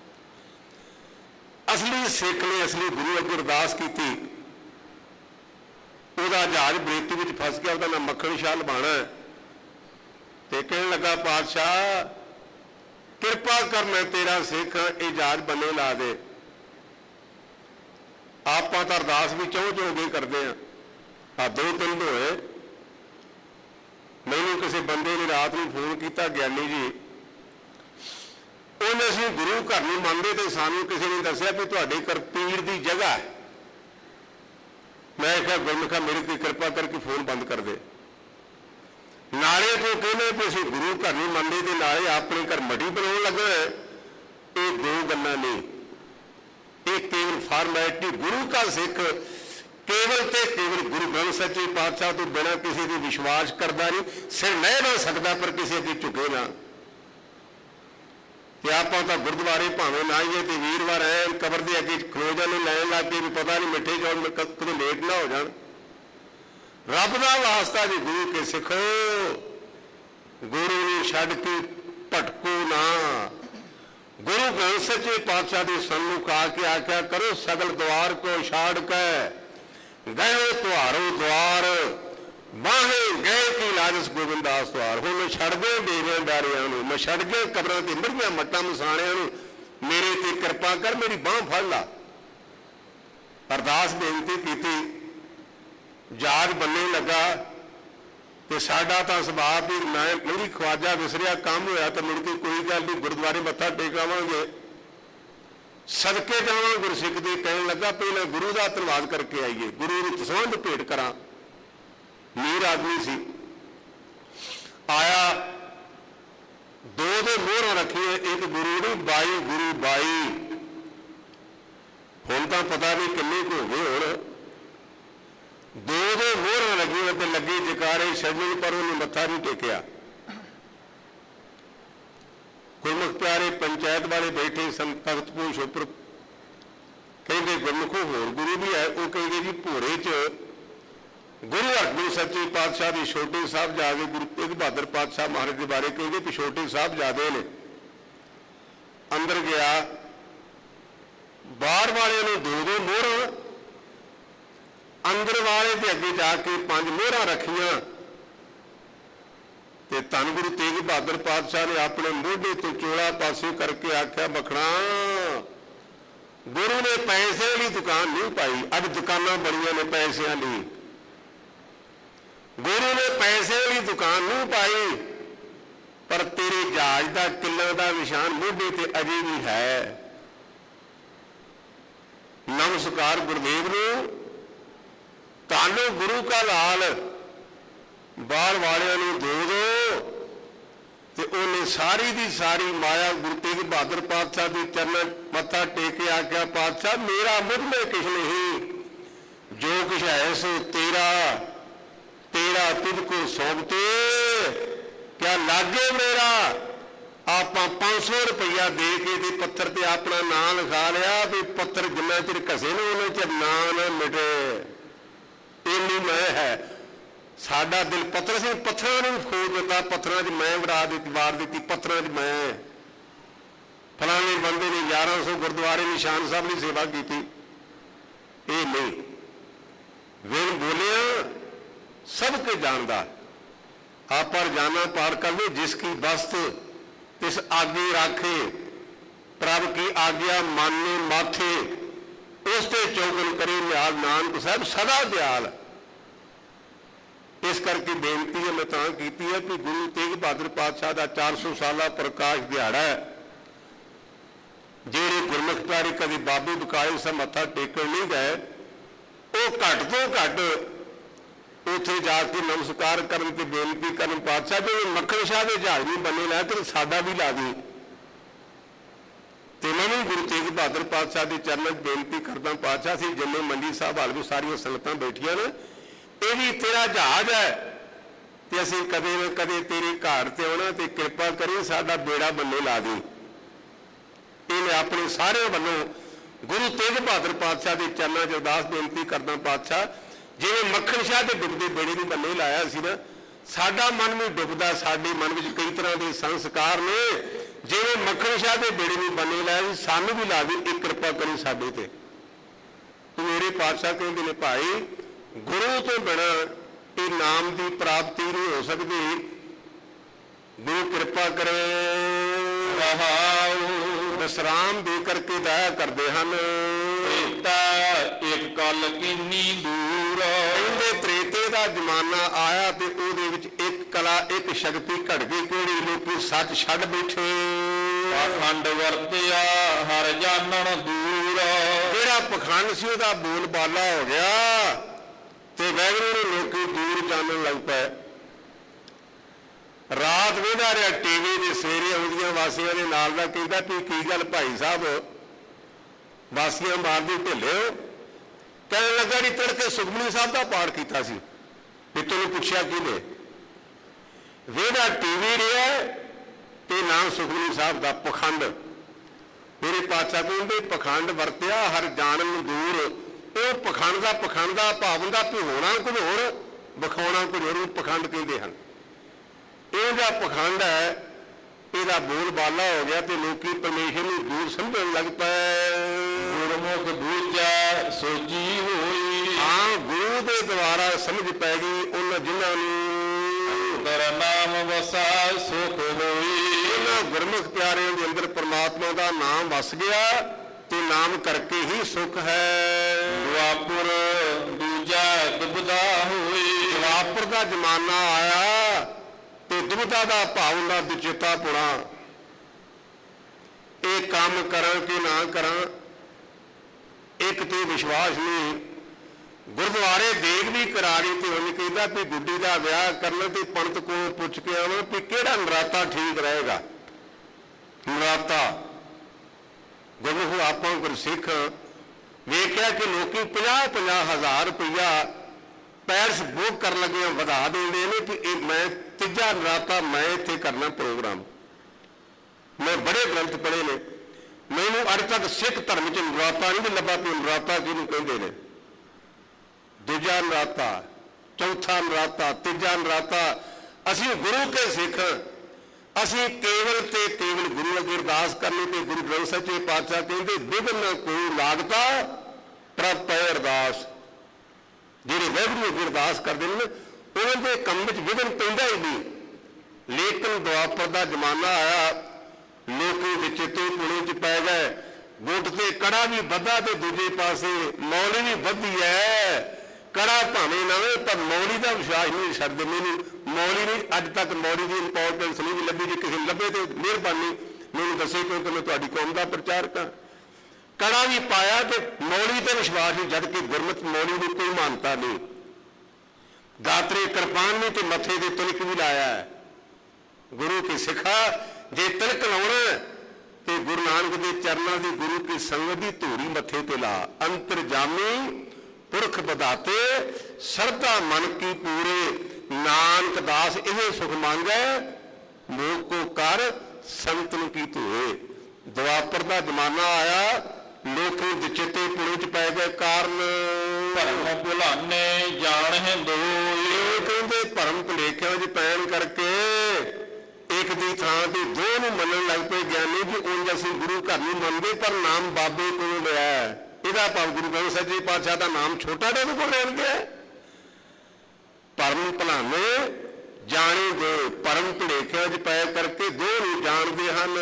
ਅਸਲੀ ਸਿੱਖ ਨੇ ਅਸਲੀ ਗੁਰੂ ਅੱਗੇ ਅਰਦਾਸ ਕੀਤੀ, ਉਹਦਾ ਜਹਾਜ਼ ਬਰੇਤੀ ਵਿੱਚ ਫਸ ਗਿਆ, ਉਹਦਾ ਨਾਮ ਮੱਖਣ ਸ਼ਾਹ ਲਬਾਣਾ ਤੇ ਕਹਿਣ ਲੱਗਾ, ਪਾਤਸ਼ਾਹ ਕਿਰਪਾ ਕਰ, ਮੈਂ ਤੇਰਾ ਸਿੱਖ ਇਹ ਜਹਾਜ਼ ਬੰਨੇ ਲਾ ਦੇ। ਆਪਾਂ ਤਾਂ ਅਰਦਾਸ ਵੀ ਚੌਂ ਚੌਂ ਕਰਦੇ ਹਾਂ। ਆ ਦੋ ਤਿੰਨ ਹੋਏ, ਮੈਨੂੰ ਕਿਸੇ ਬੰਦੇ ਨੇ ਰਾਤ ਨੂੰ ਫੋਨ ਕੀਤਾ, ਗਿਆਨੀ ਜੀ, ਉਹਨੇ ਅਸੀਂ ਗੁਰੂ ਘਰ ਨਹੀਂ ਮੰਨਦੇ ਤੇ ਸਾਨੂੰ ਕਿਸੇ ਨੇ ਦੱਸਿਆ ਵੀ ਤੁਹਾਡੇ ਘਰ ਪੀਰ ਦੀ ਜਗ੍ਹਾ ਹੈ। ਮੈਂ ਕਿਹਾ ਗੁਰਮੁਖਾ ਮੇਰੇ ਤੇ ਕਿਰਪਾ ਕਰਕੇ ਫੋਨ ਬੰਦ ਕਰ ਦੇ। ਨਾਲੇ ਤੋਂ ਕਹਿੰਦੇ ਵੀ ਅਸੀਂ ਗੁਰੂ ਘਰ ਨਹੀਂ ਮੰਨਦੇ ਤੇ ਨਾਲੇ ਆਪਣੇ ਘਰ ਮੱਟੀ ਬਣਾਉਣ ਲੱਗਾ। ਇਹ ਦੋ ਗੱਲਾਂ ਨਹੀਂ, ਇਹ ਕੇਵਲ ਫਾਰਮੈਲਿਟੀ। ਗੁਰੂ ਕਾ ਸਿੱਖ ਕੇਵਲ ਤੇ ਕੇਵਲ ਗੁਰੂ ਗ੍ਰੰਥ ਸੱਚੇ ਪਾਤਸ਼ਾਹ ਤੋਂ ਬਿਨਾਂ ਕਿਸੇ ਤੇ ਵਿਸ਼ਵਾਸ ਕਰਦਾ ਨਹੀਂ। ਸਿਰ ਨਹੀਂ ਨਾ ਸਕਦਾ ਪਰ ਕਿਸੇ ਅੱਗੇ ਝੁਕੇ ਨਾ। ਤੇ ਆਪਾਂ ਤਾਂ ਗੁਰਦੁਆਰੇ ਭਾਵੇਂ ਨਾ ਆਈਏ ਤੇ ਵੀਰਵਾਰ ਐ ਕਬਰ ਦੇ ਅੱਗੇ ਖਲੋ ਜਾਂਦੇ, ਲੈਣ ਲੱਗ ਕੇ ਵੀ ਪਤਾ ਨਹੀਂ ਮਿੱਠੇ ਚੌਲ ਕਦੇ ਲੇਟ ਨਾ ਹੋ ਜਾਣ। ਰੱਬ ਦਾ ਵਾਸਤਾ ਜੀ ਗੁਰੂ ਕੇ ਸਿੱਖੋ, ਗੁਰੂ ਨੂੰ ਛੱਡ ਕੇ ਭਟਕੋ ਨਾ। ਗੁਰੂ ਗ੍ਰੰਥ ਸੱਚੇ ਪਾਤਸ਼ਾਹ ਦੇ ਸਨਮੁਖ ਆ ਕੇ ਆਖਿਆ ਕਰੋ, ਸਗਲ ਦੁਆਰ ਕੋ ਛਾੜ ਕੇ ਗਏ ਤੁਹਾਰੋ ਦੁਆਰ, ਬਾਹੇ ਗਏ ਕੀ ਲਾਜਸ ਗੋਬਿੰਦਾਸ ਦੁਆਰ। ਹੁਣ ਮੈਂ ਛੱਡ ਗਏ ਡੇਰੇਦਾਰਿਆਂ ਨੂੰ, ਮੈਂ ਛੱਡ ਗਏ ਕਬਰਾਂ ਤੇ ਮਿਰਗੀਆਂ ਮੱਟਾਂ ਮਸਾਣਿਆਂ ਨੂੰ, ਮੇਰੇ ਤੇ ਕਿਰਪਾ ਕਰ, ਮੇਰੀ ਬਾਂਹ ਫੜ ਲਾ। ਅਰਦਾਸ ਬੇਨਤੀ ਕੀਤੀ, ਜਹਾਜ਼ ਬੰਨੇ ਲੱਗਾ ਤੇ ਸਾਡਾ ਤਾਂ ਸੁਭਾਅ ਵੀ ਮੈਂ ਮੇਰੀ ਖਵਾਜਾ ਵਿਸਰਿਆ ਕੰਮ ਹੋਇਆ ਤਾਂ ਮੁੜ ਕੇ ਕੋਈ ਗੱਲ ਨਹੀਂ, ਗੁਰਦੁਆਰੇ ਮੱਥਾ ਟੇਕਾਵਾਂਗੇ, ਸਦਕੇ ਜਾਵਾਂ ਗੁਰਸਿੱਖ ਦੇ। ਕਹਿਣ ਲੱਗਾ ਪਹਿਲਾਂ ਗੁਰੂ ਦਾ ਧੰਨਵਾਦ ਕਰਕੇ ਆਈਏ, ਗੁਰੂ ਨੂੰ ਤਸਵੰਧ ਭੇਟ ਕਰਾਂ। ਮੀਰ ਆਦਮੀ ਸੀ, ਆਇਆ, ਦੋ ਦੇ ਮੋਹਰਾਂ ਰੱਖੀਆਂ, ਇੱਕ ਗੁਰੂ ਨੂੰ ਬਾਈ ਗੁਰੂ ਬਾਈ। ਹੁਣ ਤਾਂ ਪਤਾ ਨਹੀਂ ਕਿੰਨੇ ਕੁ ਹੋ ਗਏ ਹੁਣ। ਦੋ ਦੇ ਮੋਹਰਾਂ ਲੱਗੀਆਂ ਤੇ ਲੱਗੇ ਜਕਾਰੇ ਛੱਡਣ, ਪਰ ਉਹਨੇ ਮੱਥਾ ਨਹੀਂ ਟੇਕਿਆ। ਗੁਰਮੁਖ ਪਿਆਰੇ ਪੰਚਾਇਤ ਵਾਲੇ ਬੈਠੇ ਸਨ ਤਖਤਪੋਸ਼ ਉੱਪਰ, ਕਹਿੰਦੇ ਗੁਰਮੁਖੋ ਹੋਰ ਗੁਰੂ ਵੀ ਹੈ। ਉਹ ਕਹਿੰਦੇ ਜੀ ਭੋਰੇ 'ਚ ਗੁਰੂ ਹਰਗੋਬਿੰਦ ਸੱਚੇ ਪਾਤਸ਼ਾਹ ਦੇ ਛੋਟੇ ਸਾਹਿਬਜ਼ਾਦੇ ਗੁਰੂ ਤੇਗ ਬਹਾਦਰ ਪਾਤਸ਼ਾਹ ਮਹਾਰਾਜ ਦੇ ਬਾਰੇ ਕਹਿੰਦੇ ਵੀ ਛੋਟੇ ਸਾਹਿਬਜ਼ਾਦੇ ਨੇ। ਅੰਦਰ ਗਿਆ, ਬਾਹਰ ਵਾਲਿਆਂ ਨੇ ਦੋ ਦੋ ਮੋਹਰਾਂ, ਅੰਦਰ ਵਾਲੇ ਦੇ ਅੱਗੇ ਜਾ ਕੇ ਪੰਜ ਮੋਹਰਾਂ ਰੱਖੀਆਂ ਤੇ ਧੰਨ ਗੁਰੂ ਤੇਗ ਬਹਾਦਰ ਪਾਤਸ਼ਾਹ ਨੇ ਆਪਣੇ ਮੋਢੇ ਤੋਂ ਚੋਲਾ ਪਾਸੇ ਕਰਕੇ ਆਖਿਆ, ਮਖਣਾ ਗੁਰੂ ਨੇ ਪੈਸੇ ਵਾਲੀ ਦੁਕਾਨ ਨਹੀਂ ਪਾਈ, ਅੱਜ ਦੁਕਾਨਾਂ ਬਣੀਆਂ ਨੇ ਪੈਸਿਆਂ ਲਈ। ਗੁਰੂ ਨੇ ਪੈਸੇ ਵਾਲੀ ਦੁਕਾਨ ਨਹੀਂ ਪਾਈ, ਪਰ ਤੇਰੇ ਜਹਾਜ਼ ਦਾ ਕਿੱਲਾਂ ਦਾ ਨਿਸ਼ਾਨ ਮੋਢੇ ਤੇ ਅਜੇ ਵੀ ਹੈ। ਨਮਸਕਾਰ ਗੁਰਦੇਵ ਨੂੰ, ਤਾਨੂੰ ਗੁਰੂ ਕਾ ਲਾਲ। ਬਾਹਰ ਵਾਲਿਆਂ ਨੂੰ ਦੇ ਦੋ ਤੇ ਉਹਨੇ ਸਾਰੀ ਦੀ ਸਾਰੀ ਮਾਇਆ ਗੁਰੂ ਤੇਗ ਬਹਾਦਰ ਪਾਤਸ਼ਾਹ ਦੇ ਚਰਨਾਂ ਮੱਥਾ ਟੇਕ ਕੇ ਆਖਿਆ, ਪਾਤਸ਼ਾਹ ਮੇਰਾ ਮੁਝ में कुछ नहीं, जो कुछ है सो तेरा, तेरा तुझको सौंपते, क्या लागे मेरा। ਆਪਾਂ ਪੰਜ ਸੌ ਰੁਪਈਆ ਦੇ ਕੇ ਤੇ ਪੱਥਰ ਤੇ ਆਪਣਾ ਨਾਂ ਲਿਖਾ ਲਿਆ ਵੀ ਪੱਥਰ ਜਿੰਨਾ ਚਿਰ ਘਸੇ ਨੇ ਉਹਨਾਂ ਚਿਰ ਨਾਂ ਨਾ ਮਿਟੇ, ਇੰਨੀ ਮੈਂ ਹੈ। ਸਾਡਾ ਦਿਲ ਪੱਥਰ ਸੀ, ਪੱਥਰਾਂ ਨੂੰ ਖੋਜ ਦਿੱਤਾ, ਪੱਥਰਾਂ 'ਚ ਮੈਂ ਵੜਾ ਦਿੱਤੀ, ਵਾਰ ਦਿੱਤੀ ਪੱਥਰਾਂ 'ਚ ਮੈਂ। ਫਲਾਣੇ ਬੰਦੇ ਨੇ ਗਿਆਰਾਂ ਸੌ ਗੁਰਦੁਆਰੇ ਨਿਸ਼ਾਨ ਸਾਹਿਬ ਦੀ ਸੇਵਾ ਕੀਤੀ, ਇਹ ਨਹੀਂ। ਵੇਲ ਬੋਲਿਆ ਸਭ ਕੇ ਜਾਣਦਾ, आप पर जाना पार कर ले, जिसकी वस्त तिस आगे राखे, प्रभ की आज्ञा माने माथे, उसते चौगन करे निहाल, नानक साहब सदा दयाल। इस करके बेनती है मैं तां कीती है कि गुरु तेग बहादुर पातशाह का चार सौ साला प्रकाश दिहाड़ा है। ਜਿਹੜੇ ਗੁਰਮੁਖ ਪਿਆਰੇ कभी बाबे बकाले सा मत्था टेकण नहीं गए, वो घट तो घट ਉੱਥੇ ਜਾ ਕੇ ਨਮਸਕਾਰ ਕਰਨ ਤੇ ਬੇਨਤੀ ਕਰਨ, ਪਾਤਸ਼ਾਹ ਜਿਵੇਂ ਮੱਖਣ ਸ਼ਾਹ ਦੇ ਜਹਾਜ਼ ਨਹੀਂ ਬਣੇ ਲੈ ਤੇ ਸਾਡਾ ਵੀ ਲਾ ਦੇ। ਤੇ ਮੈਂ ਵੀ ਗੁਰੂ ਤੇਗ ਬਹਾਦਰ ਪਾਤਸ਼ਾਹ ਦੇ ਚਰਨਾਂ 'ਚ ਬੇਨਤੀ ਕਰਦਾ, ਪਾਤਸ਼ਾਹ ਸੀ ਜਿੰਨੇ ਮੰਡੀ ਸਾਹਿਬ ਹਾਲ ਵੀ ਸਾਰੀਆਂ ਸੰਗਤਾਂ ਬੈਠੀਆਂ ਨੇ, ਇਹ ਵੀ ਤੇਰਾ ਜਹਾਜ਼ ਹੈ ਤੇ ਅਸੀਂ ਕਦੇ ਨਾ ਕਦੇ ਤੇਰੇ ਘਰ ਤੇ ਆਉਣਾ, ਤੇ ਕਿਰਪਾ ਕਰੀ ਸਾਡਾ ਬੇੜਾ ਬੰਨੇ ਲਾ ਦੇ। ਇਹਨੇ ਆਪਣੇ ਸਾਰਿਆਂ ਵੱਲੋਂ ਗੁਰੂ ਤੇਗ ਬਹਾਦਰ ਪਾਤਸ਼ਾਹ ਦੇ ਚਰਨਾਂ 'ਚ ਅਰਦਾਸ ਬੇਨਤੀ ਕਰਦਾ, ਪਾਤਸ਼ਾਹ ਜਿਵੇਂ ਮੱਖਣ ਸ਼ਾਹ ਦੇ ਡੁੱਬਦੇ ਬੇੜੇ ਨੂੰ ਬੰਨੇ ਲਾਇਆ ਸੀ ਨਾ, ਸਾਡਾ ਮਨ ਵੀ ਡੁੱਬਦਾ, ਸਾਡੇ ਮਨ ਵਿੱਚ ਕਈ ਤਰ੍ਹਾਂ ਦੇ ਸੰਸਕਾਰ ਨੇ, ਜਿਵੇਂ ਮੱਖਣ ਸ਼ਾਹ ਦੇ ਬੇੜੇ ਨੂੰ ਬੰਨੇ ਲਾਇਆ ਸੀ, ਸਾਨੂੰ ਵੀ ਲਾ ਦੇ, ਇੱਕ ਕਿਰਪਾ ਕਰੀ ਸਾਡੇ ਤੇ। ਮੇਰੇ ਪਾਤਸ਼ਾਹ ਕਹਿੰਦੇ ਨੇ, ਭਾਈ ਗੁਰੂ ਤੋਂ ਬਿਨਾਂ ਇਹ ਨਾਮ ਦੀ ਪ੍ਰਾਪਤੀ ਨਹੀਂ ਹੋ ਸਕਦੀ, ਗੁਰੂ ਕਿਰਪਾ ਕਰੇ। ਰਹਾਉ ਵਿਸਰਾਮ ਦੇ ਕਰਕੇ ਦਇਆ ਕਰਦੇ ਹਨ, ਇੱਕ ਕਲ ਕਿੰਨੀ ਦੂਰ। ਕਹਿੰਦੇ ਤ੍ਰੇਤੇ ਦਾ ਜ਼ਮਾਨਾ ਆਇਆ ਤੇ ਉਹਦੇ ਵਿੱਚ ਇੱਕ ਕਲਾ ਇੱਕ ਸ਼ਕਤੀ ਘੜ ਗਈ, ਕਿਹੜੀ ਲੋਕੀ ਸੱਚ ਛੱਡ ਬੈਠੇ, ਪਖੰਡ ਵਰਤਿਆ ਹਰ ਜਾਣਨ ਦੂਰ। ਜਿਹੜਾ ਪਖੰਡ ਸੀ ਉਹਦਾ ਬੋਲ ਬਾਲਾ ਹੋ ਗਿਆ ਤੇ ਵਾਹਿਗੁਰੂ ਨੂੰ ਲੋਕੀ ਦੂਰ ਜਾਣਨ ਲੱਗ ਪਏ। ਰਾਤ ਵੇਂਦਾ ਰਿਹਾ ਟੀਵੀ ਦੇ, ਸਵੇਰੇ ਆਉਂਦੀਆਂ ਵਾਸੀਆਂ ਦੇ ਨਾਲ ਦਾ ਕਹਿੰਦਾ ਵੀ ਕੀ ਗੱਲ ਭਾਈ ਸਾਹਿਬ, ਵਾਸੀਆਂ ਮਾਰਦੇ ਢਿੱਲੇ। ਕਹਿਣ ਲੱਗਾ ਜੀ ਤੜਕੇ ਸੁਖਮਨੀ ਸਾਹਿਬ ਦਾ ਪਾਠ ਕੀਤਾ ਸੀ, ਵੀ ਤੈਨੂੰ ਪੁੱਛਿਆ ਕਿਹਨੇ। ਵੇਂਦਾ ਟੀਵੀ ਰਿਹਾ ਤੇ ਨਾਮ ਸੁਖਮਨੀ ਸਾਹਿਬ ਦਾ। ਪਖੰਡ, ਮੇਰੇ ਪਾਤਸ਼ਾਹ ਕਹਿੰਦੇ ਪਖੰਡ ਵਰਤਿਆ ਹਰ ਜਾਣਨ ਦੂਰ। ਉਹ ਪਖੰਡ ਦਾ ਪਖੰਡ ਦਾ ਭਾਵ ਹੁੰਦਾ ਵੀ ਹੋਣਾ ਕੁਝ ਹੋਰ, ਵਿਖਾਉਣਾ ਕੁਝ ਹੋਰ, ਪਖੰਡ ਕਹਿੰਦੇ ਹਨ। ਇਹ ਜਿਹੜਾ ਪਖੰਡ ਹੈ ਇਹਦਾ ਬੋਲ ਬਾਲਾ ਹੋ ਗਿਆ ਤੇ ਲੋਕੀ ਪਰਮੇਸ਼ਰ ਨੂੰ ਦੂਰ ਸਮਝਣ ਲੱਗ ਪਏ। ਗੁਰਮੁਖ ਬੂਝਾ ਸੋਜੀ ਹੋਈ, ਹਾਂ ਗੁਰੂ ਦੇ ਦੁਆਰਾ ਸਮਝ ਪੈ ਗਈ ਉਹਨਾਂ ਜਿਨ੍ਹਾਂ ਨੂੰ ਤੇਰਾ ਨਾਮ ਵਸਾ ਸੁਖ ਹੋਈ। ਇਹਨਾਂ ਗੁਰਮੁਖ ਪਿਆਰਿਆਂ ਦੇ ਅੰਦਰ ਪਰਮਾਤਮਾ ਦਾ ਨਾਮ ਵਸ ਗਿਆ ਤੇ ਨਾਮ ਕਰਕੇ ਹੀ ਸੁਖ ਹੈ। ਦੁਆਪੁਰ ਦੂਜਾ ਦੁਬਦਾ ਹੋਈ, ਦੁਆਪੁਰ ਦਾ ਜ਼ਮਾਨਾ ਆਇਆ ਤੇ ਦੁਬਦਾ ਦਾ ਭਾਵ ਹੁੰਦਾ ਦੁਚਿੱਤਾ ਪੁਣਾ। ਇਹ ਕੰਮ ਕਰਾਂ ਕਿ ਨਾ ਕਰਾਂ, ਇੱਕ ਤੇ ਵਿਸ਼ਵਾਸ ਨਹੀਂ। ਗੁਰਦੁਆਰੇ ਦੇਗ ਵੀ ਕਰਾਰੀ ਤੇ ਉਹਨੇ ਕਹਿੰਦਾ ਵੀ ਗੁੱਡੀ ਦਾ ਵਿਆਹ ਕਰਨਾ ਤੇ ਪੰਡਤ ਕੋਲ ਪੁੱਛ ਕੇ ਆਉਣਾ ਵੀ ਕਿਹੜਾ ਨਰਾਤਾ ਠੀਕ ਰਹੇਗਾ। ਨਰਾਤਾ ਗੁਰਮੁਖ ਆਪਾਂ ਗੁਰਸਿੱਖ ਵੇਖਿਆ ਕਿ ਲੋਕੀ ਪੰਜਾਹ ਪੰਜਾਹ ਹਜ਼ਾਰ ਰੁਪਈਆ ਪੈਰਸ ਬੁੱਕ ਕਰਨ ਲੱਗੇ ਵਧਾ ਦਿੰਦੇ ਨੇ ਕਿ ਇਹ ਮੈਂ ਤੀਜਾ ਨਰਾਤਾ ਮੈਂ ਇੱਥੇ ਕਰਨਾ ਪ੍ਰੋਗਰਾਮ। ਮੈਂ ਬੜੇ ਗ੍ਰੰਥ ਪੜ੍ਹੇ ਨੇ, ਮੈਨੂੰ ਅੱਜ ਤੱਕ ਸਿੱਖ ਧਰਮ 'ਚ ਨਰਾਤਾ ਨਹੀਂ ਲੱਭਾ ਵੀ ਨਰਾਤਾ ਕਿਹਨੂੰ ਕਹਿੰਦੇ ਨੇ। ਦੂਜਾ ਨਰਾਤਾ, ਚੌਥਾ ਨਰਾਤਾ, ਤੀਜਾ ਨਰਾਤਾ। ਅਸੀਂ ਗੁਰੂ ਕੇ ਸਿੱਖ, ਅਸੀਂ ਕੇਵਲ ਤੇ ਕੇਵਲ ਗੁਰੂ ਅੱਗੇ ਅਰਦਾਸ ਕਰਨੀ ਤੇ ਗੁਰੂ ਗ੍ਰੰਥ ਸਾਹਿਬ ਜੀ ਪਾਤਸ਼ਾਹ ਕਹਿੰਦੇ ਵਿਘਨ ਨਾ ਕੋਈ ਲਾਗਤਾ ਪ੍ਰਭ ਪੈ ਅਰਦਾਸ। ਜਿਹੜੇ ਵਾਹਿਗੁਰੂ ਅੱਗੇ ਅਰਦਾਸ ਕਰਦੇ ਨੇ ਉਹਨਾਂ ਦੇ ਕੰਮ ਵਿੱਚ ਵਿਘਨ ਪੈਂਦਾ ਹੀ ਨਹੀਂ। ਲੇਕਿਨ ਦੁਆਪਰ ਦਾ ਜ਼ਮਾਨਾ ਆਇਆ, ਲੋਕੀ ਵਿੱਚ ਤੇ ਪੁਣੇ 'ਚ ਪੈ ਗਏ, ਗੁੱਟ ਤੇ ਕੜਾ ਵੀ ਵੱਧਾ ਤੇ ਦੂਜੇ ਪਾਸੇ ਮੌਲੀ ਵੀ ਵੱਧੀ ਹੈ। ਕੜਾ ਭਾਵੇਂ ਨਵੇਂ ਪਰ ਮੌਲੀ ਦਾ ਵਿਸ਼ਵਾਸ ਨਹੀਂ ਛੱਡਦੇ। ਮੈਨੂੰ ਮੌਲੀ ਨਹੀਂ ਅੱਜ ਤੱਕ ਮੌਲੀ ਦੀ ਇੰਪੋਰਟੈਂਸ ਨਹੀਂ ਲੱਭੀ। ਜੇ ਕਿਸੇ ਲੱਭੇ ਤੇ ਮਿਹਰਬਾਨੀ ਮੈਨੂੰ ਦੱਸੇ, ਕਿਉਂਕਿ ਮੈਂ ਤੁਹਾਡੀ ਕੌਮ ਦਾ ਪ੍ਰਚਾਰਕ ਹਾਂ। ਕੜਾ ਵੀ ਪਾਇਆ ਤੇ ਮੌਲੀ ਤੇ ਵਿਸ਼ਵਾਸ ਨਹੀਂ, ਜਦ ਕਿ ਗੁਰਮਤਿ ਮੌਲੀ ਦੀ ਕੋਈ ਮਾਨਤਾ ਨਹੀਂ। ਦਾਤਰੇ ਕਿਰਪਾਨ ਨੇ ਤੇ ਮੱਥੇ ਦੇ ਤਿਲਕ ਵੀ ਲਾਇਆ ਹੈ। ਗੁਰੂ ਕੀ ਸਿੱਖਾ ਜੇ ਤਿਲਕ ਲਾਉਣਾ ਤੇ ਗੁਰੂ ਨਾਨਕ ਦੇ ਚਰਨਾਂ ਦੀ, ਗੁਰੂ ਕੀ ਸੰਗਤ ਦੀ ਧੂੜੀ ਮੱਥੇ ਤੇ ਲਾ। ਅੰਤਰਜਾਮੀ ਪੁਰਖ ਵਧਾਤੇ ਸਰਦਾ ਮਨ ਕੀ ਪੂਰੇ, ਨਾਨਕ ਦਾਸ ਇਹ ਸੁਖ ਮੰਗੈ ਲੋਕ ਕੋ ਕਰ ਸੰਤਨ ਕੀ ਧੋਏ। ਦੁਆਪਰ ਦਾ ਜ਼ਮਾਨਾ ਆਇਆ, ਲੋਕੀ ਵਿਚਿੱਤੇ ਪੁਣੇ ਚ ਪੈ ਗਏ ਕਾਰਨ ਭਰਮ ਭੁਲਾਨੇ ਜਾਣ ਹਿੰਦੋਏ। ਇਹ ਕਹਿੰਦੇ ਭਰਮ ਭੁਲੇਖਿਆਂ ਚ ਪੈਣ ਕਰਕੇ ਇੱਕ ਦੀ ਥਾਂ ਤੇ ਦੋ ਨੂੰ ਮੰਨਣ ਲੱਗ ਪਏ ਗਿਆਨੀ ਵੀ ਉਂਝ ਅਸੀਂ ਗੁਰੂ ਘਰ ਨਹੀਂ ਮੰਨਦੇ ਪਰ ਨਾਮ ਬਾਬੇ ਕੋਲੋਂ ਲਿਆ। ਇਹਦਾ ਭਾਵ ਗੁਰੂ ਗ੍ਰੰਥ ਸਾਹਿਬ ਜੀ ਪਾਤਸ਼ਾਹ ਦਾ ਨਾਮ ਛੋਟਾ ਦੇ ਕੋਲ ਲੈਣ ਗਿਆ। ਭਰਮ ਭੁਲਾਨੇ ਜਾਣੇ ਦੇ, ਭਰਮ ਭੁਲੇਖਿਆਂ ਚ ਪੈ ਕਰਕੇ ਦੋ ਨੂੰ ਜਾਣਦੇ ਹਨ।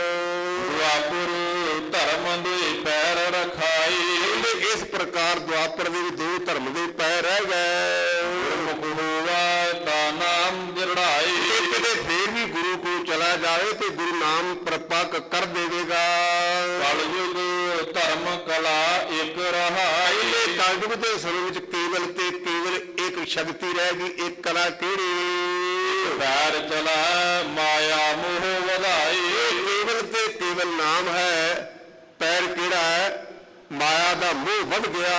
ਦੁਆਪਰ ਧਰਮ ਦੇ ਪੈਰ ਰਖਾਈ। ਕਹਿੰਦੇ ਇਸ ਪ੍ਰਕਾਰ ਦੁਆਪਰ ਦੇ ਦੋ ਧਰਮ ਦੇ ਪੈਰ ਰਹਿ ਗਏ। ਗੁਰਮੁਖ ਹੋਵਾ ਤਾਂ ਨਾਮ ਜੜਾਈ। ਕਿਤੇ ਫੇਰ ਵੀ ਗੁਰੂ ਕੋਲ ਚਲਾ ਜਾਵੇ ਤੇ ਗੁਰੂ ਨਾਮ ਪ੍ਰਪੱਕ ਕਰ ਦੇਵੇਗਾ। ਕਲਯੁਗ ਧਰਮ ਕਲਾ ਇੱਕ ਰਹਾਈ। ਪਹਿਲੇ ਕਲਯੁਗ ਦੇ ਸਮੇਂ ਵਿੱਚ ਕੇਵਲ ਤੇ ਕੇਵਲ ਇੱਕ ਸ਼ਕਤੀ ਰਹਿ ਗਈ। ਇੱਕ ਕਲਾ ਕਿਹੜੀ? ਪੈਰ ਚਲਾ ਮਾਇਆ ਮੋਹ ਵਧਾਈ। ਕੇਵਲ ਤੇ ਕੇਵਲ ਨਾਮ ਹੈ। ਪੈਰ ਕਿਹੜਾ ਹੈ? ਮਾਇਆ ਦਾ ਮੋਹ ਵੱਧ ਗਿਆ।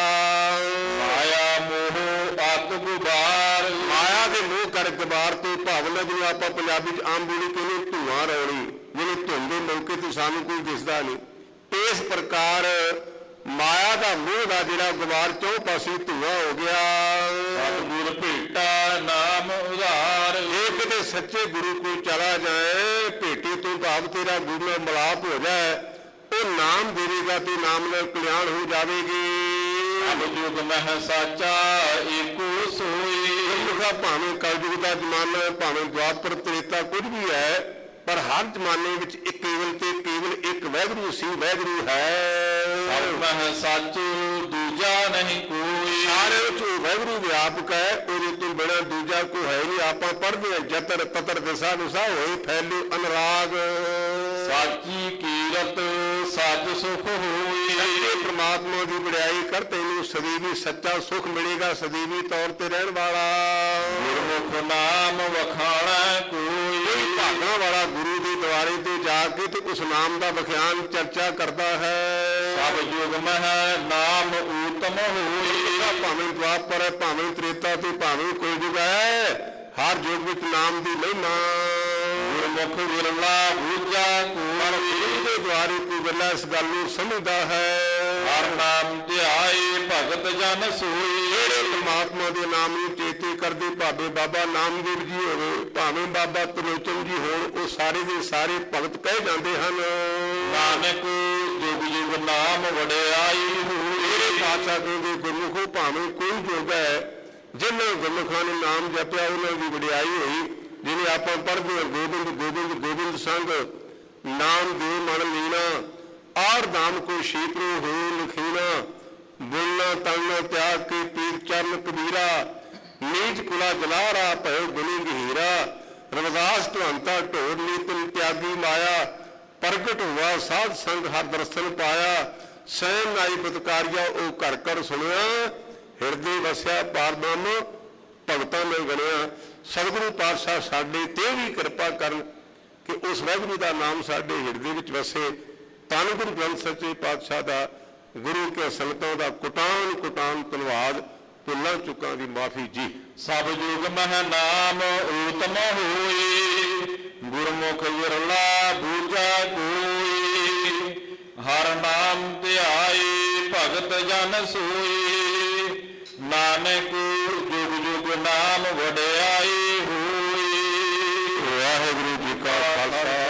ਮਾਇਆ ਮੋਹ ਆਤ ਗੁਬਾਰ। ਮਾਇਆ ਦੇ ਮੋਹ ਕਰ ਗਬਾਰ ਤੋਂ ਭਾਵਨਾ ਜਿਹਨੂੰ ਆਪਾਂ ਪੰਜਾਬੀ ਚ ਆਮ ਬੋਲੀ ਕਹਿੰਦੇ ਧੂਆਂ ਰੌਣੀ, ਜਿਹਨੇ ਧੁੰਦ ਦੇ ਮੌਕੇ ਤੇ ਸਾਨੂੰ ਕੋਈ ਦਿਸਦਾ ਨਹੀਂ। ਇਸ ਪ੍ਰਕਾਰ ਮਾਇਆ ਦਾ ਮੋਹ ਦਾ ਜਿਹੜਾ ਗੁਬਾਰ ਚੌ ਪਾਸੇ ਧੂਆਂ ਹੋ ਗਿਆ। ਸਤਿਗੁਰ ਭੇਟਾ ਨਾਮ ਉਧਾਰ। ਜੇ ਕਿਤੇ ਸੱਚੇ ਗੁਰੂ ਕੋਲ ਚਲਾ ਜਾਏ, ਭੇਟੇ ਤੋਂ ਭਾਵ ਤੇਰਾ ਗੁਰੂ ਨਾਲ ਮਿਲਾਪ ਹੋ ਜਾਏ, ਉਹ ਨਾਮ ਦੇਵੇਗਾ ਤੇ ਨਾਮ ਨਾਲ ਕਲਿਆਣ ਹੋ ਜਾਵੇਗੀ। ਕਲਯੁਗ ਮਹਿ ਸਾਚਾ ਏਕੋ ਸੋਈ। ਗੁਰਮੁਖਾ ਭਾਵੇਂ ਕਲਯੁਗ ਦਾ ਜ਼ਮਾਨਾ, ਭਾਵੇਂ ਦੁਆਪਰ ਤ੍ਰੇਤਾ ਕੁਝ ਵੀ ਹੈ, ਪਰ ਹਰ ਜ਼ਮਾਨੇ ਵਿੱਚ ਇੱਕ ਕੇਵਲ ਤੇ ਕੇਵਲ ਇੱਕ ਵਾਹਿਗੁਰੂ ਸੀ, ਵਾਹਿਗੁਰੂ ਹੈ। ਸਭ ਮਹਿ ਸਾਚੂ ਦੂਜਾ ਨਹੀਂ ਕੋਈ। ਸਾਰੇ ਵਿੱਚ ਵਾਹਿਗੁਰੂ ਵਿਆਪਕ ਹੈ, ਉਹਦੇ ਤੋਂ ਬਿਨਾਂ ਦੂਜਾ ਕੋਈ ਹੈ ਨਹੀਂ। ਆਪਾਂ ਪੜ੍ਹਦੇ ਹਾਂ ਜਤਰ ਤਤਰ ਦਿਸਾ ਦਿਸਾ ਹੋਏ ਫੈਲੂ ਅਨਰਾਗ। ਸਾਚੀ ਕੀਰਤ ਸੱਚ ਸੁਖ ਹੋਈ। ਪ੍ਰਮਾਤਮਾ ਦੀ ਵਡਿਆਈ ਕਰ, ਤੈਨੂੰ ਸਦੀਵੀ ਸੱਚਾ ਸੁਖ ਮਿਲੇਗਾ, ਸਦੀਵੀ ਤੌਰ ਤੇ ਰਹਿਣ ਵਾਲਾ। ਗੁਰਮੁਖ ਨਾਮ ਵਖਾਣਾ ਕੋਈ। ਭਾਗਾਂ ਵਾਲਾ ਗੁਰੂ ਦੇ ਦੁਆਰੇ ਤੇ ਜਾ ਕੇ ਤੇ ਉਸ ਨਾਮ ਦਾ ਵਿਖਿਆਨ ਚਰਚਾ ਕਰਦਾ ਹੈ। ਸਭ ਯੁਗ ਮਹਿ ਨਾਮ ਊਤਮ ਹੋਈ। ਭਾਵੇਂ ਦੁਆਪਰ ਹੈ, ਭਾਵੇਂ ਤ੍ਰੇਤਾ ਤੇ ਭਾਵੇਂ ਕੋਈ ਯੁਗ ਹੈ, ਹਰ ਯੁਗ ਵਿੱਚ ਨਾਮ ਦੀ ਮਹਿਮਾ। ਗੁਰਮੁਖ ਵਿਰਲਾ ਬੂਝਾ ਪਰ ਗੁਰੂ ਦੇ ਦੁਆਰੇ ਕੋਈ ਵੇਲਾ ਇਸ ਗੱਲ ਨੂੰ ਸਮਝਦਾ ਹੈ। ਹਰ ਨਾਮ ਧਿਆਏ ਭਗਤ ਜਨ ਸੋਈ। ਜਿਹੜੇ ਪਰਮਾਤਮਾ ਦੇ ਨਾਮ ਨੂੰ ਚੇਤੇ ਕਰਦੇ, ਭਾਵੇਂ ਬਾਬਾ ਨਾਮਦੇਵ ਜੀ ਹੋਵੇ, ਭਾਵੇਂ ਬਾਬਾ ਤ੍ਰਿਲੋਚਨ ਜੀ ਹੋਣ, ਉਹ ਸਾਰੇ ਦੇ ਸਾਰੇ ਭਗਤ ਕਹਿ ਜਾਂਦੇ ਹਨ। ਨਾਨਕ ਜੁਗ ਜੁਗ ਨਾਮ ਵਡਿਆਈ ਹੋਈ। ਜਿਹੜੇ ਪਾਤਸ਼ਾਹ ਕਹਿੰਦੇ ਗੁਰਮੁਖੋ ਭਾਵੇਂ ਕੋਈ ਯੁੱਗ ਹੈ, ਜਿਨ੍ਹਾਂ ਗੁਰਮੁਖਾਂ ਨੇ ਨਾਮ ਜਪਿਆ ਉਹਨਾਂ ਦੀ ਵਡਿਆਈ ਹੋਈ। ਜਿਵੇਂ ਆਪਾਂ ਪੜ੍ਹਦੇ ਹਾਂ ਗੋਬਿੰਦ ਗੋਬਿੰਦ ਗੋਬਿੰਦ ਸੰਗ ਨਾਮ ਦੇ ਮਨ ਲੀਣਾ, ਆਰ ਦਾਮ ਕੋ ਸ਼ੀਪਰੋ ਹੋ ਲਖੀਣਾ, ਬੋਲਣਾ ਤਲਣਾ ਤਿਆਗ ਕੇ ਪੀਰ ਚਰਨ ਕਬੀਰਾ, ਨੀਚ ਕੁਲਾ ਜਲਾਰਾ ਭਇਓ ਗੁਣੀ ਗਹੀਰਾ, ਰਵਿਦਾਸ ਢਵੰਤਾ ਢੋਰ ਨੀਤਨ ਤਿਆਗੀ ਮਾਇਆ, ਪ੍ਰਗਟ ਹੋਆ ਸਾਧ ਸੰਗ ਹਰ ਦਰਸ਼ਨ ਪਾਇਆ, ਸੈਨ ਨਾਈ ਬਤਕਾਰੀਆ ਉਹ ਘਰ ਘਰ ਸੁਣਿਆ, ਹਿਰਦੇ ਵਸਿਆ ਪਾਰਬ੍ਰਹਮ ਭਗਤਾਂ ਨੇ ਗਣਿਆ। ਸਤਿਗੁਰੂ ਪਾਤਸ਼ਾਹ ਸਾਡੇ ਤੇ ਵੀ ਕਿਰਪਾ ਕਰਨ ਕਿ ਉਸ ਵਾਹਿਗੁਰੂ ਦਾ ਨਾਮ ਸਾਡੇ ਹਿਰਦੇ ਵਿੱਚ ਵਸੇ। ਧੰਨ ਗੁਰੂ ਗ੍ਰੰਥ ਸੱਚੇ ਪਾਤਸ਼ਾਹ ਦਾ, ਗੁਰੂ ਕੇ ਸੰਗਤਾਂ ਦਾ ਕੁਟਾਨ ਕੁਟਾਨ ਧੰਨਵਾਦ। ਭੁੱਲਾਂ ਚੁੱਕਾਂ ਦੀ ਮਾਫੀ ਜੀ। ਸਭ ਯੁਗ ਮਹਿ ਨਾਮ ਊਤਮ ਹੋਈ। ਗੁਰਮੁਖ ਵਿਰਲਾ ਬੂਝਾ ਕੋਈ। ਹਰ ਨਾਮ ਧਿਆਏ ਭਗਤ ਜਨ ਸੋਈ। ਨਾਨਕ ਜੁਗ ਜੁਗ ਨਾਮ ਵਡਿਆਈ ਹੋਈ। ਵਾਹਿਗੁਰੂ ਜੀ ਕਾ ਖਾਲਸਾ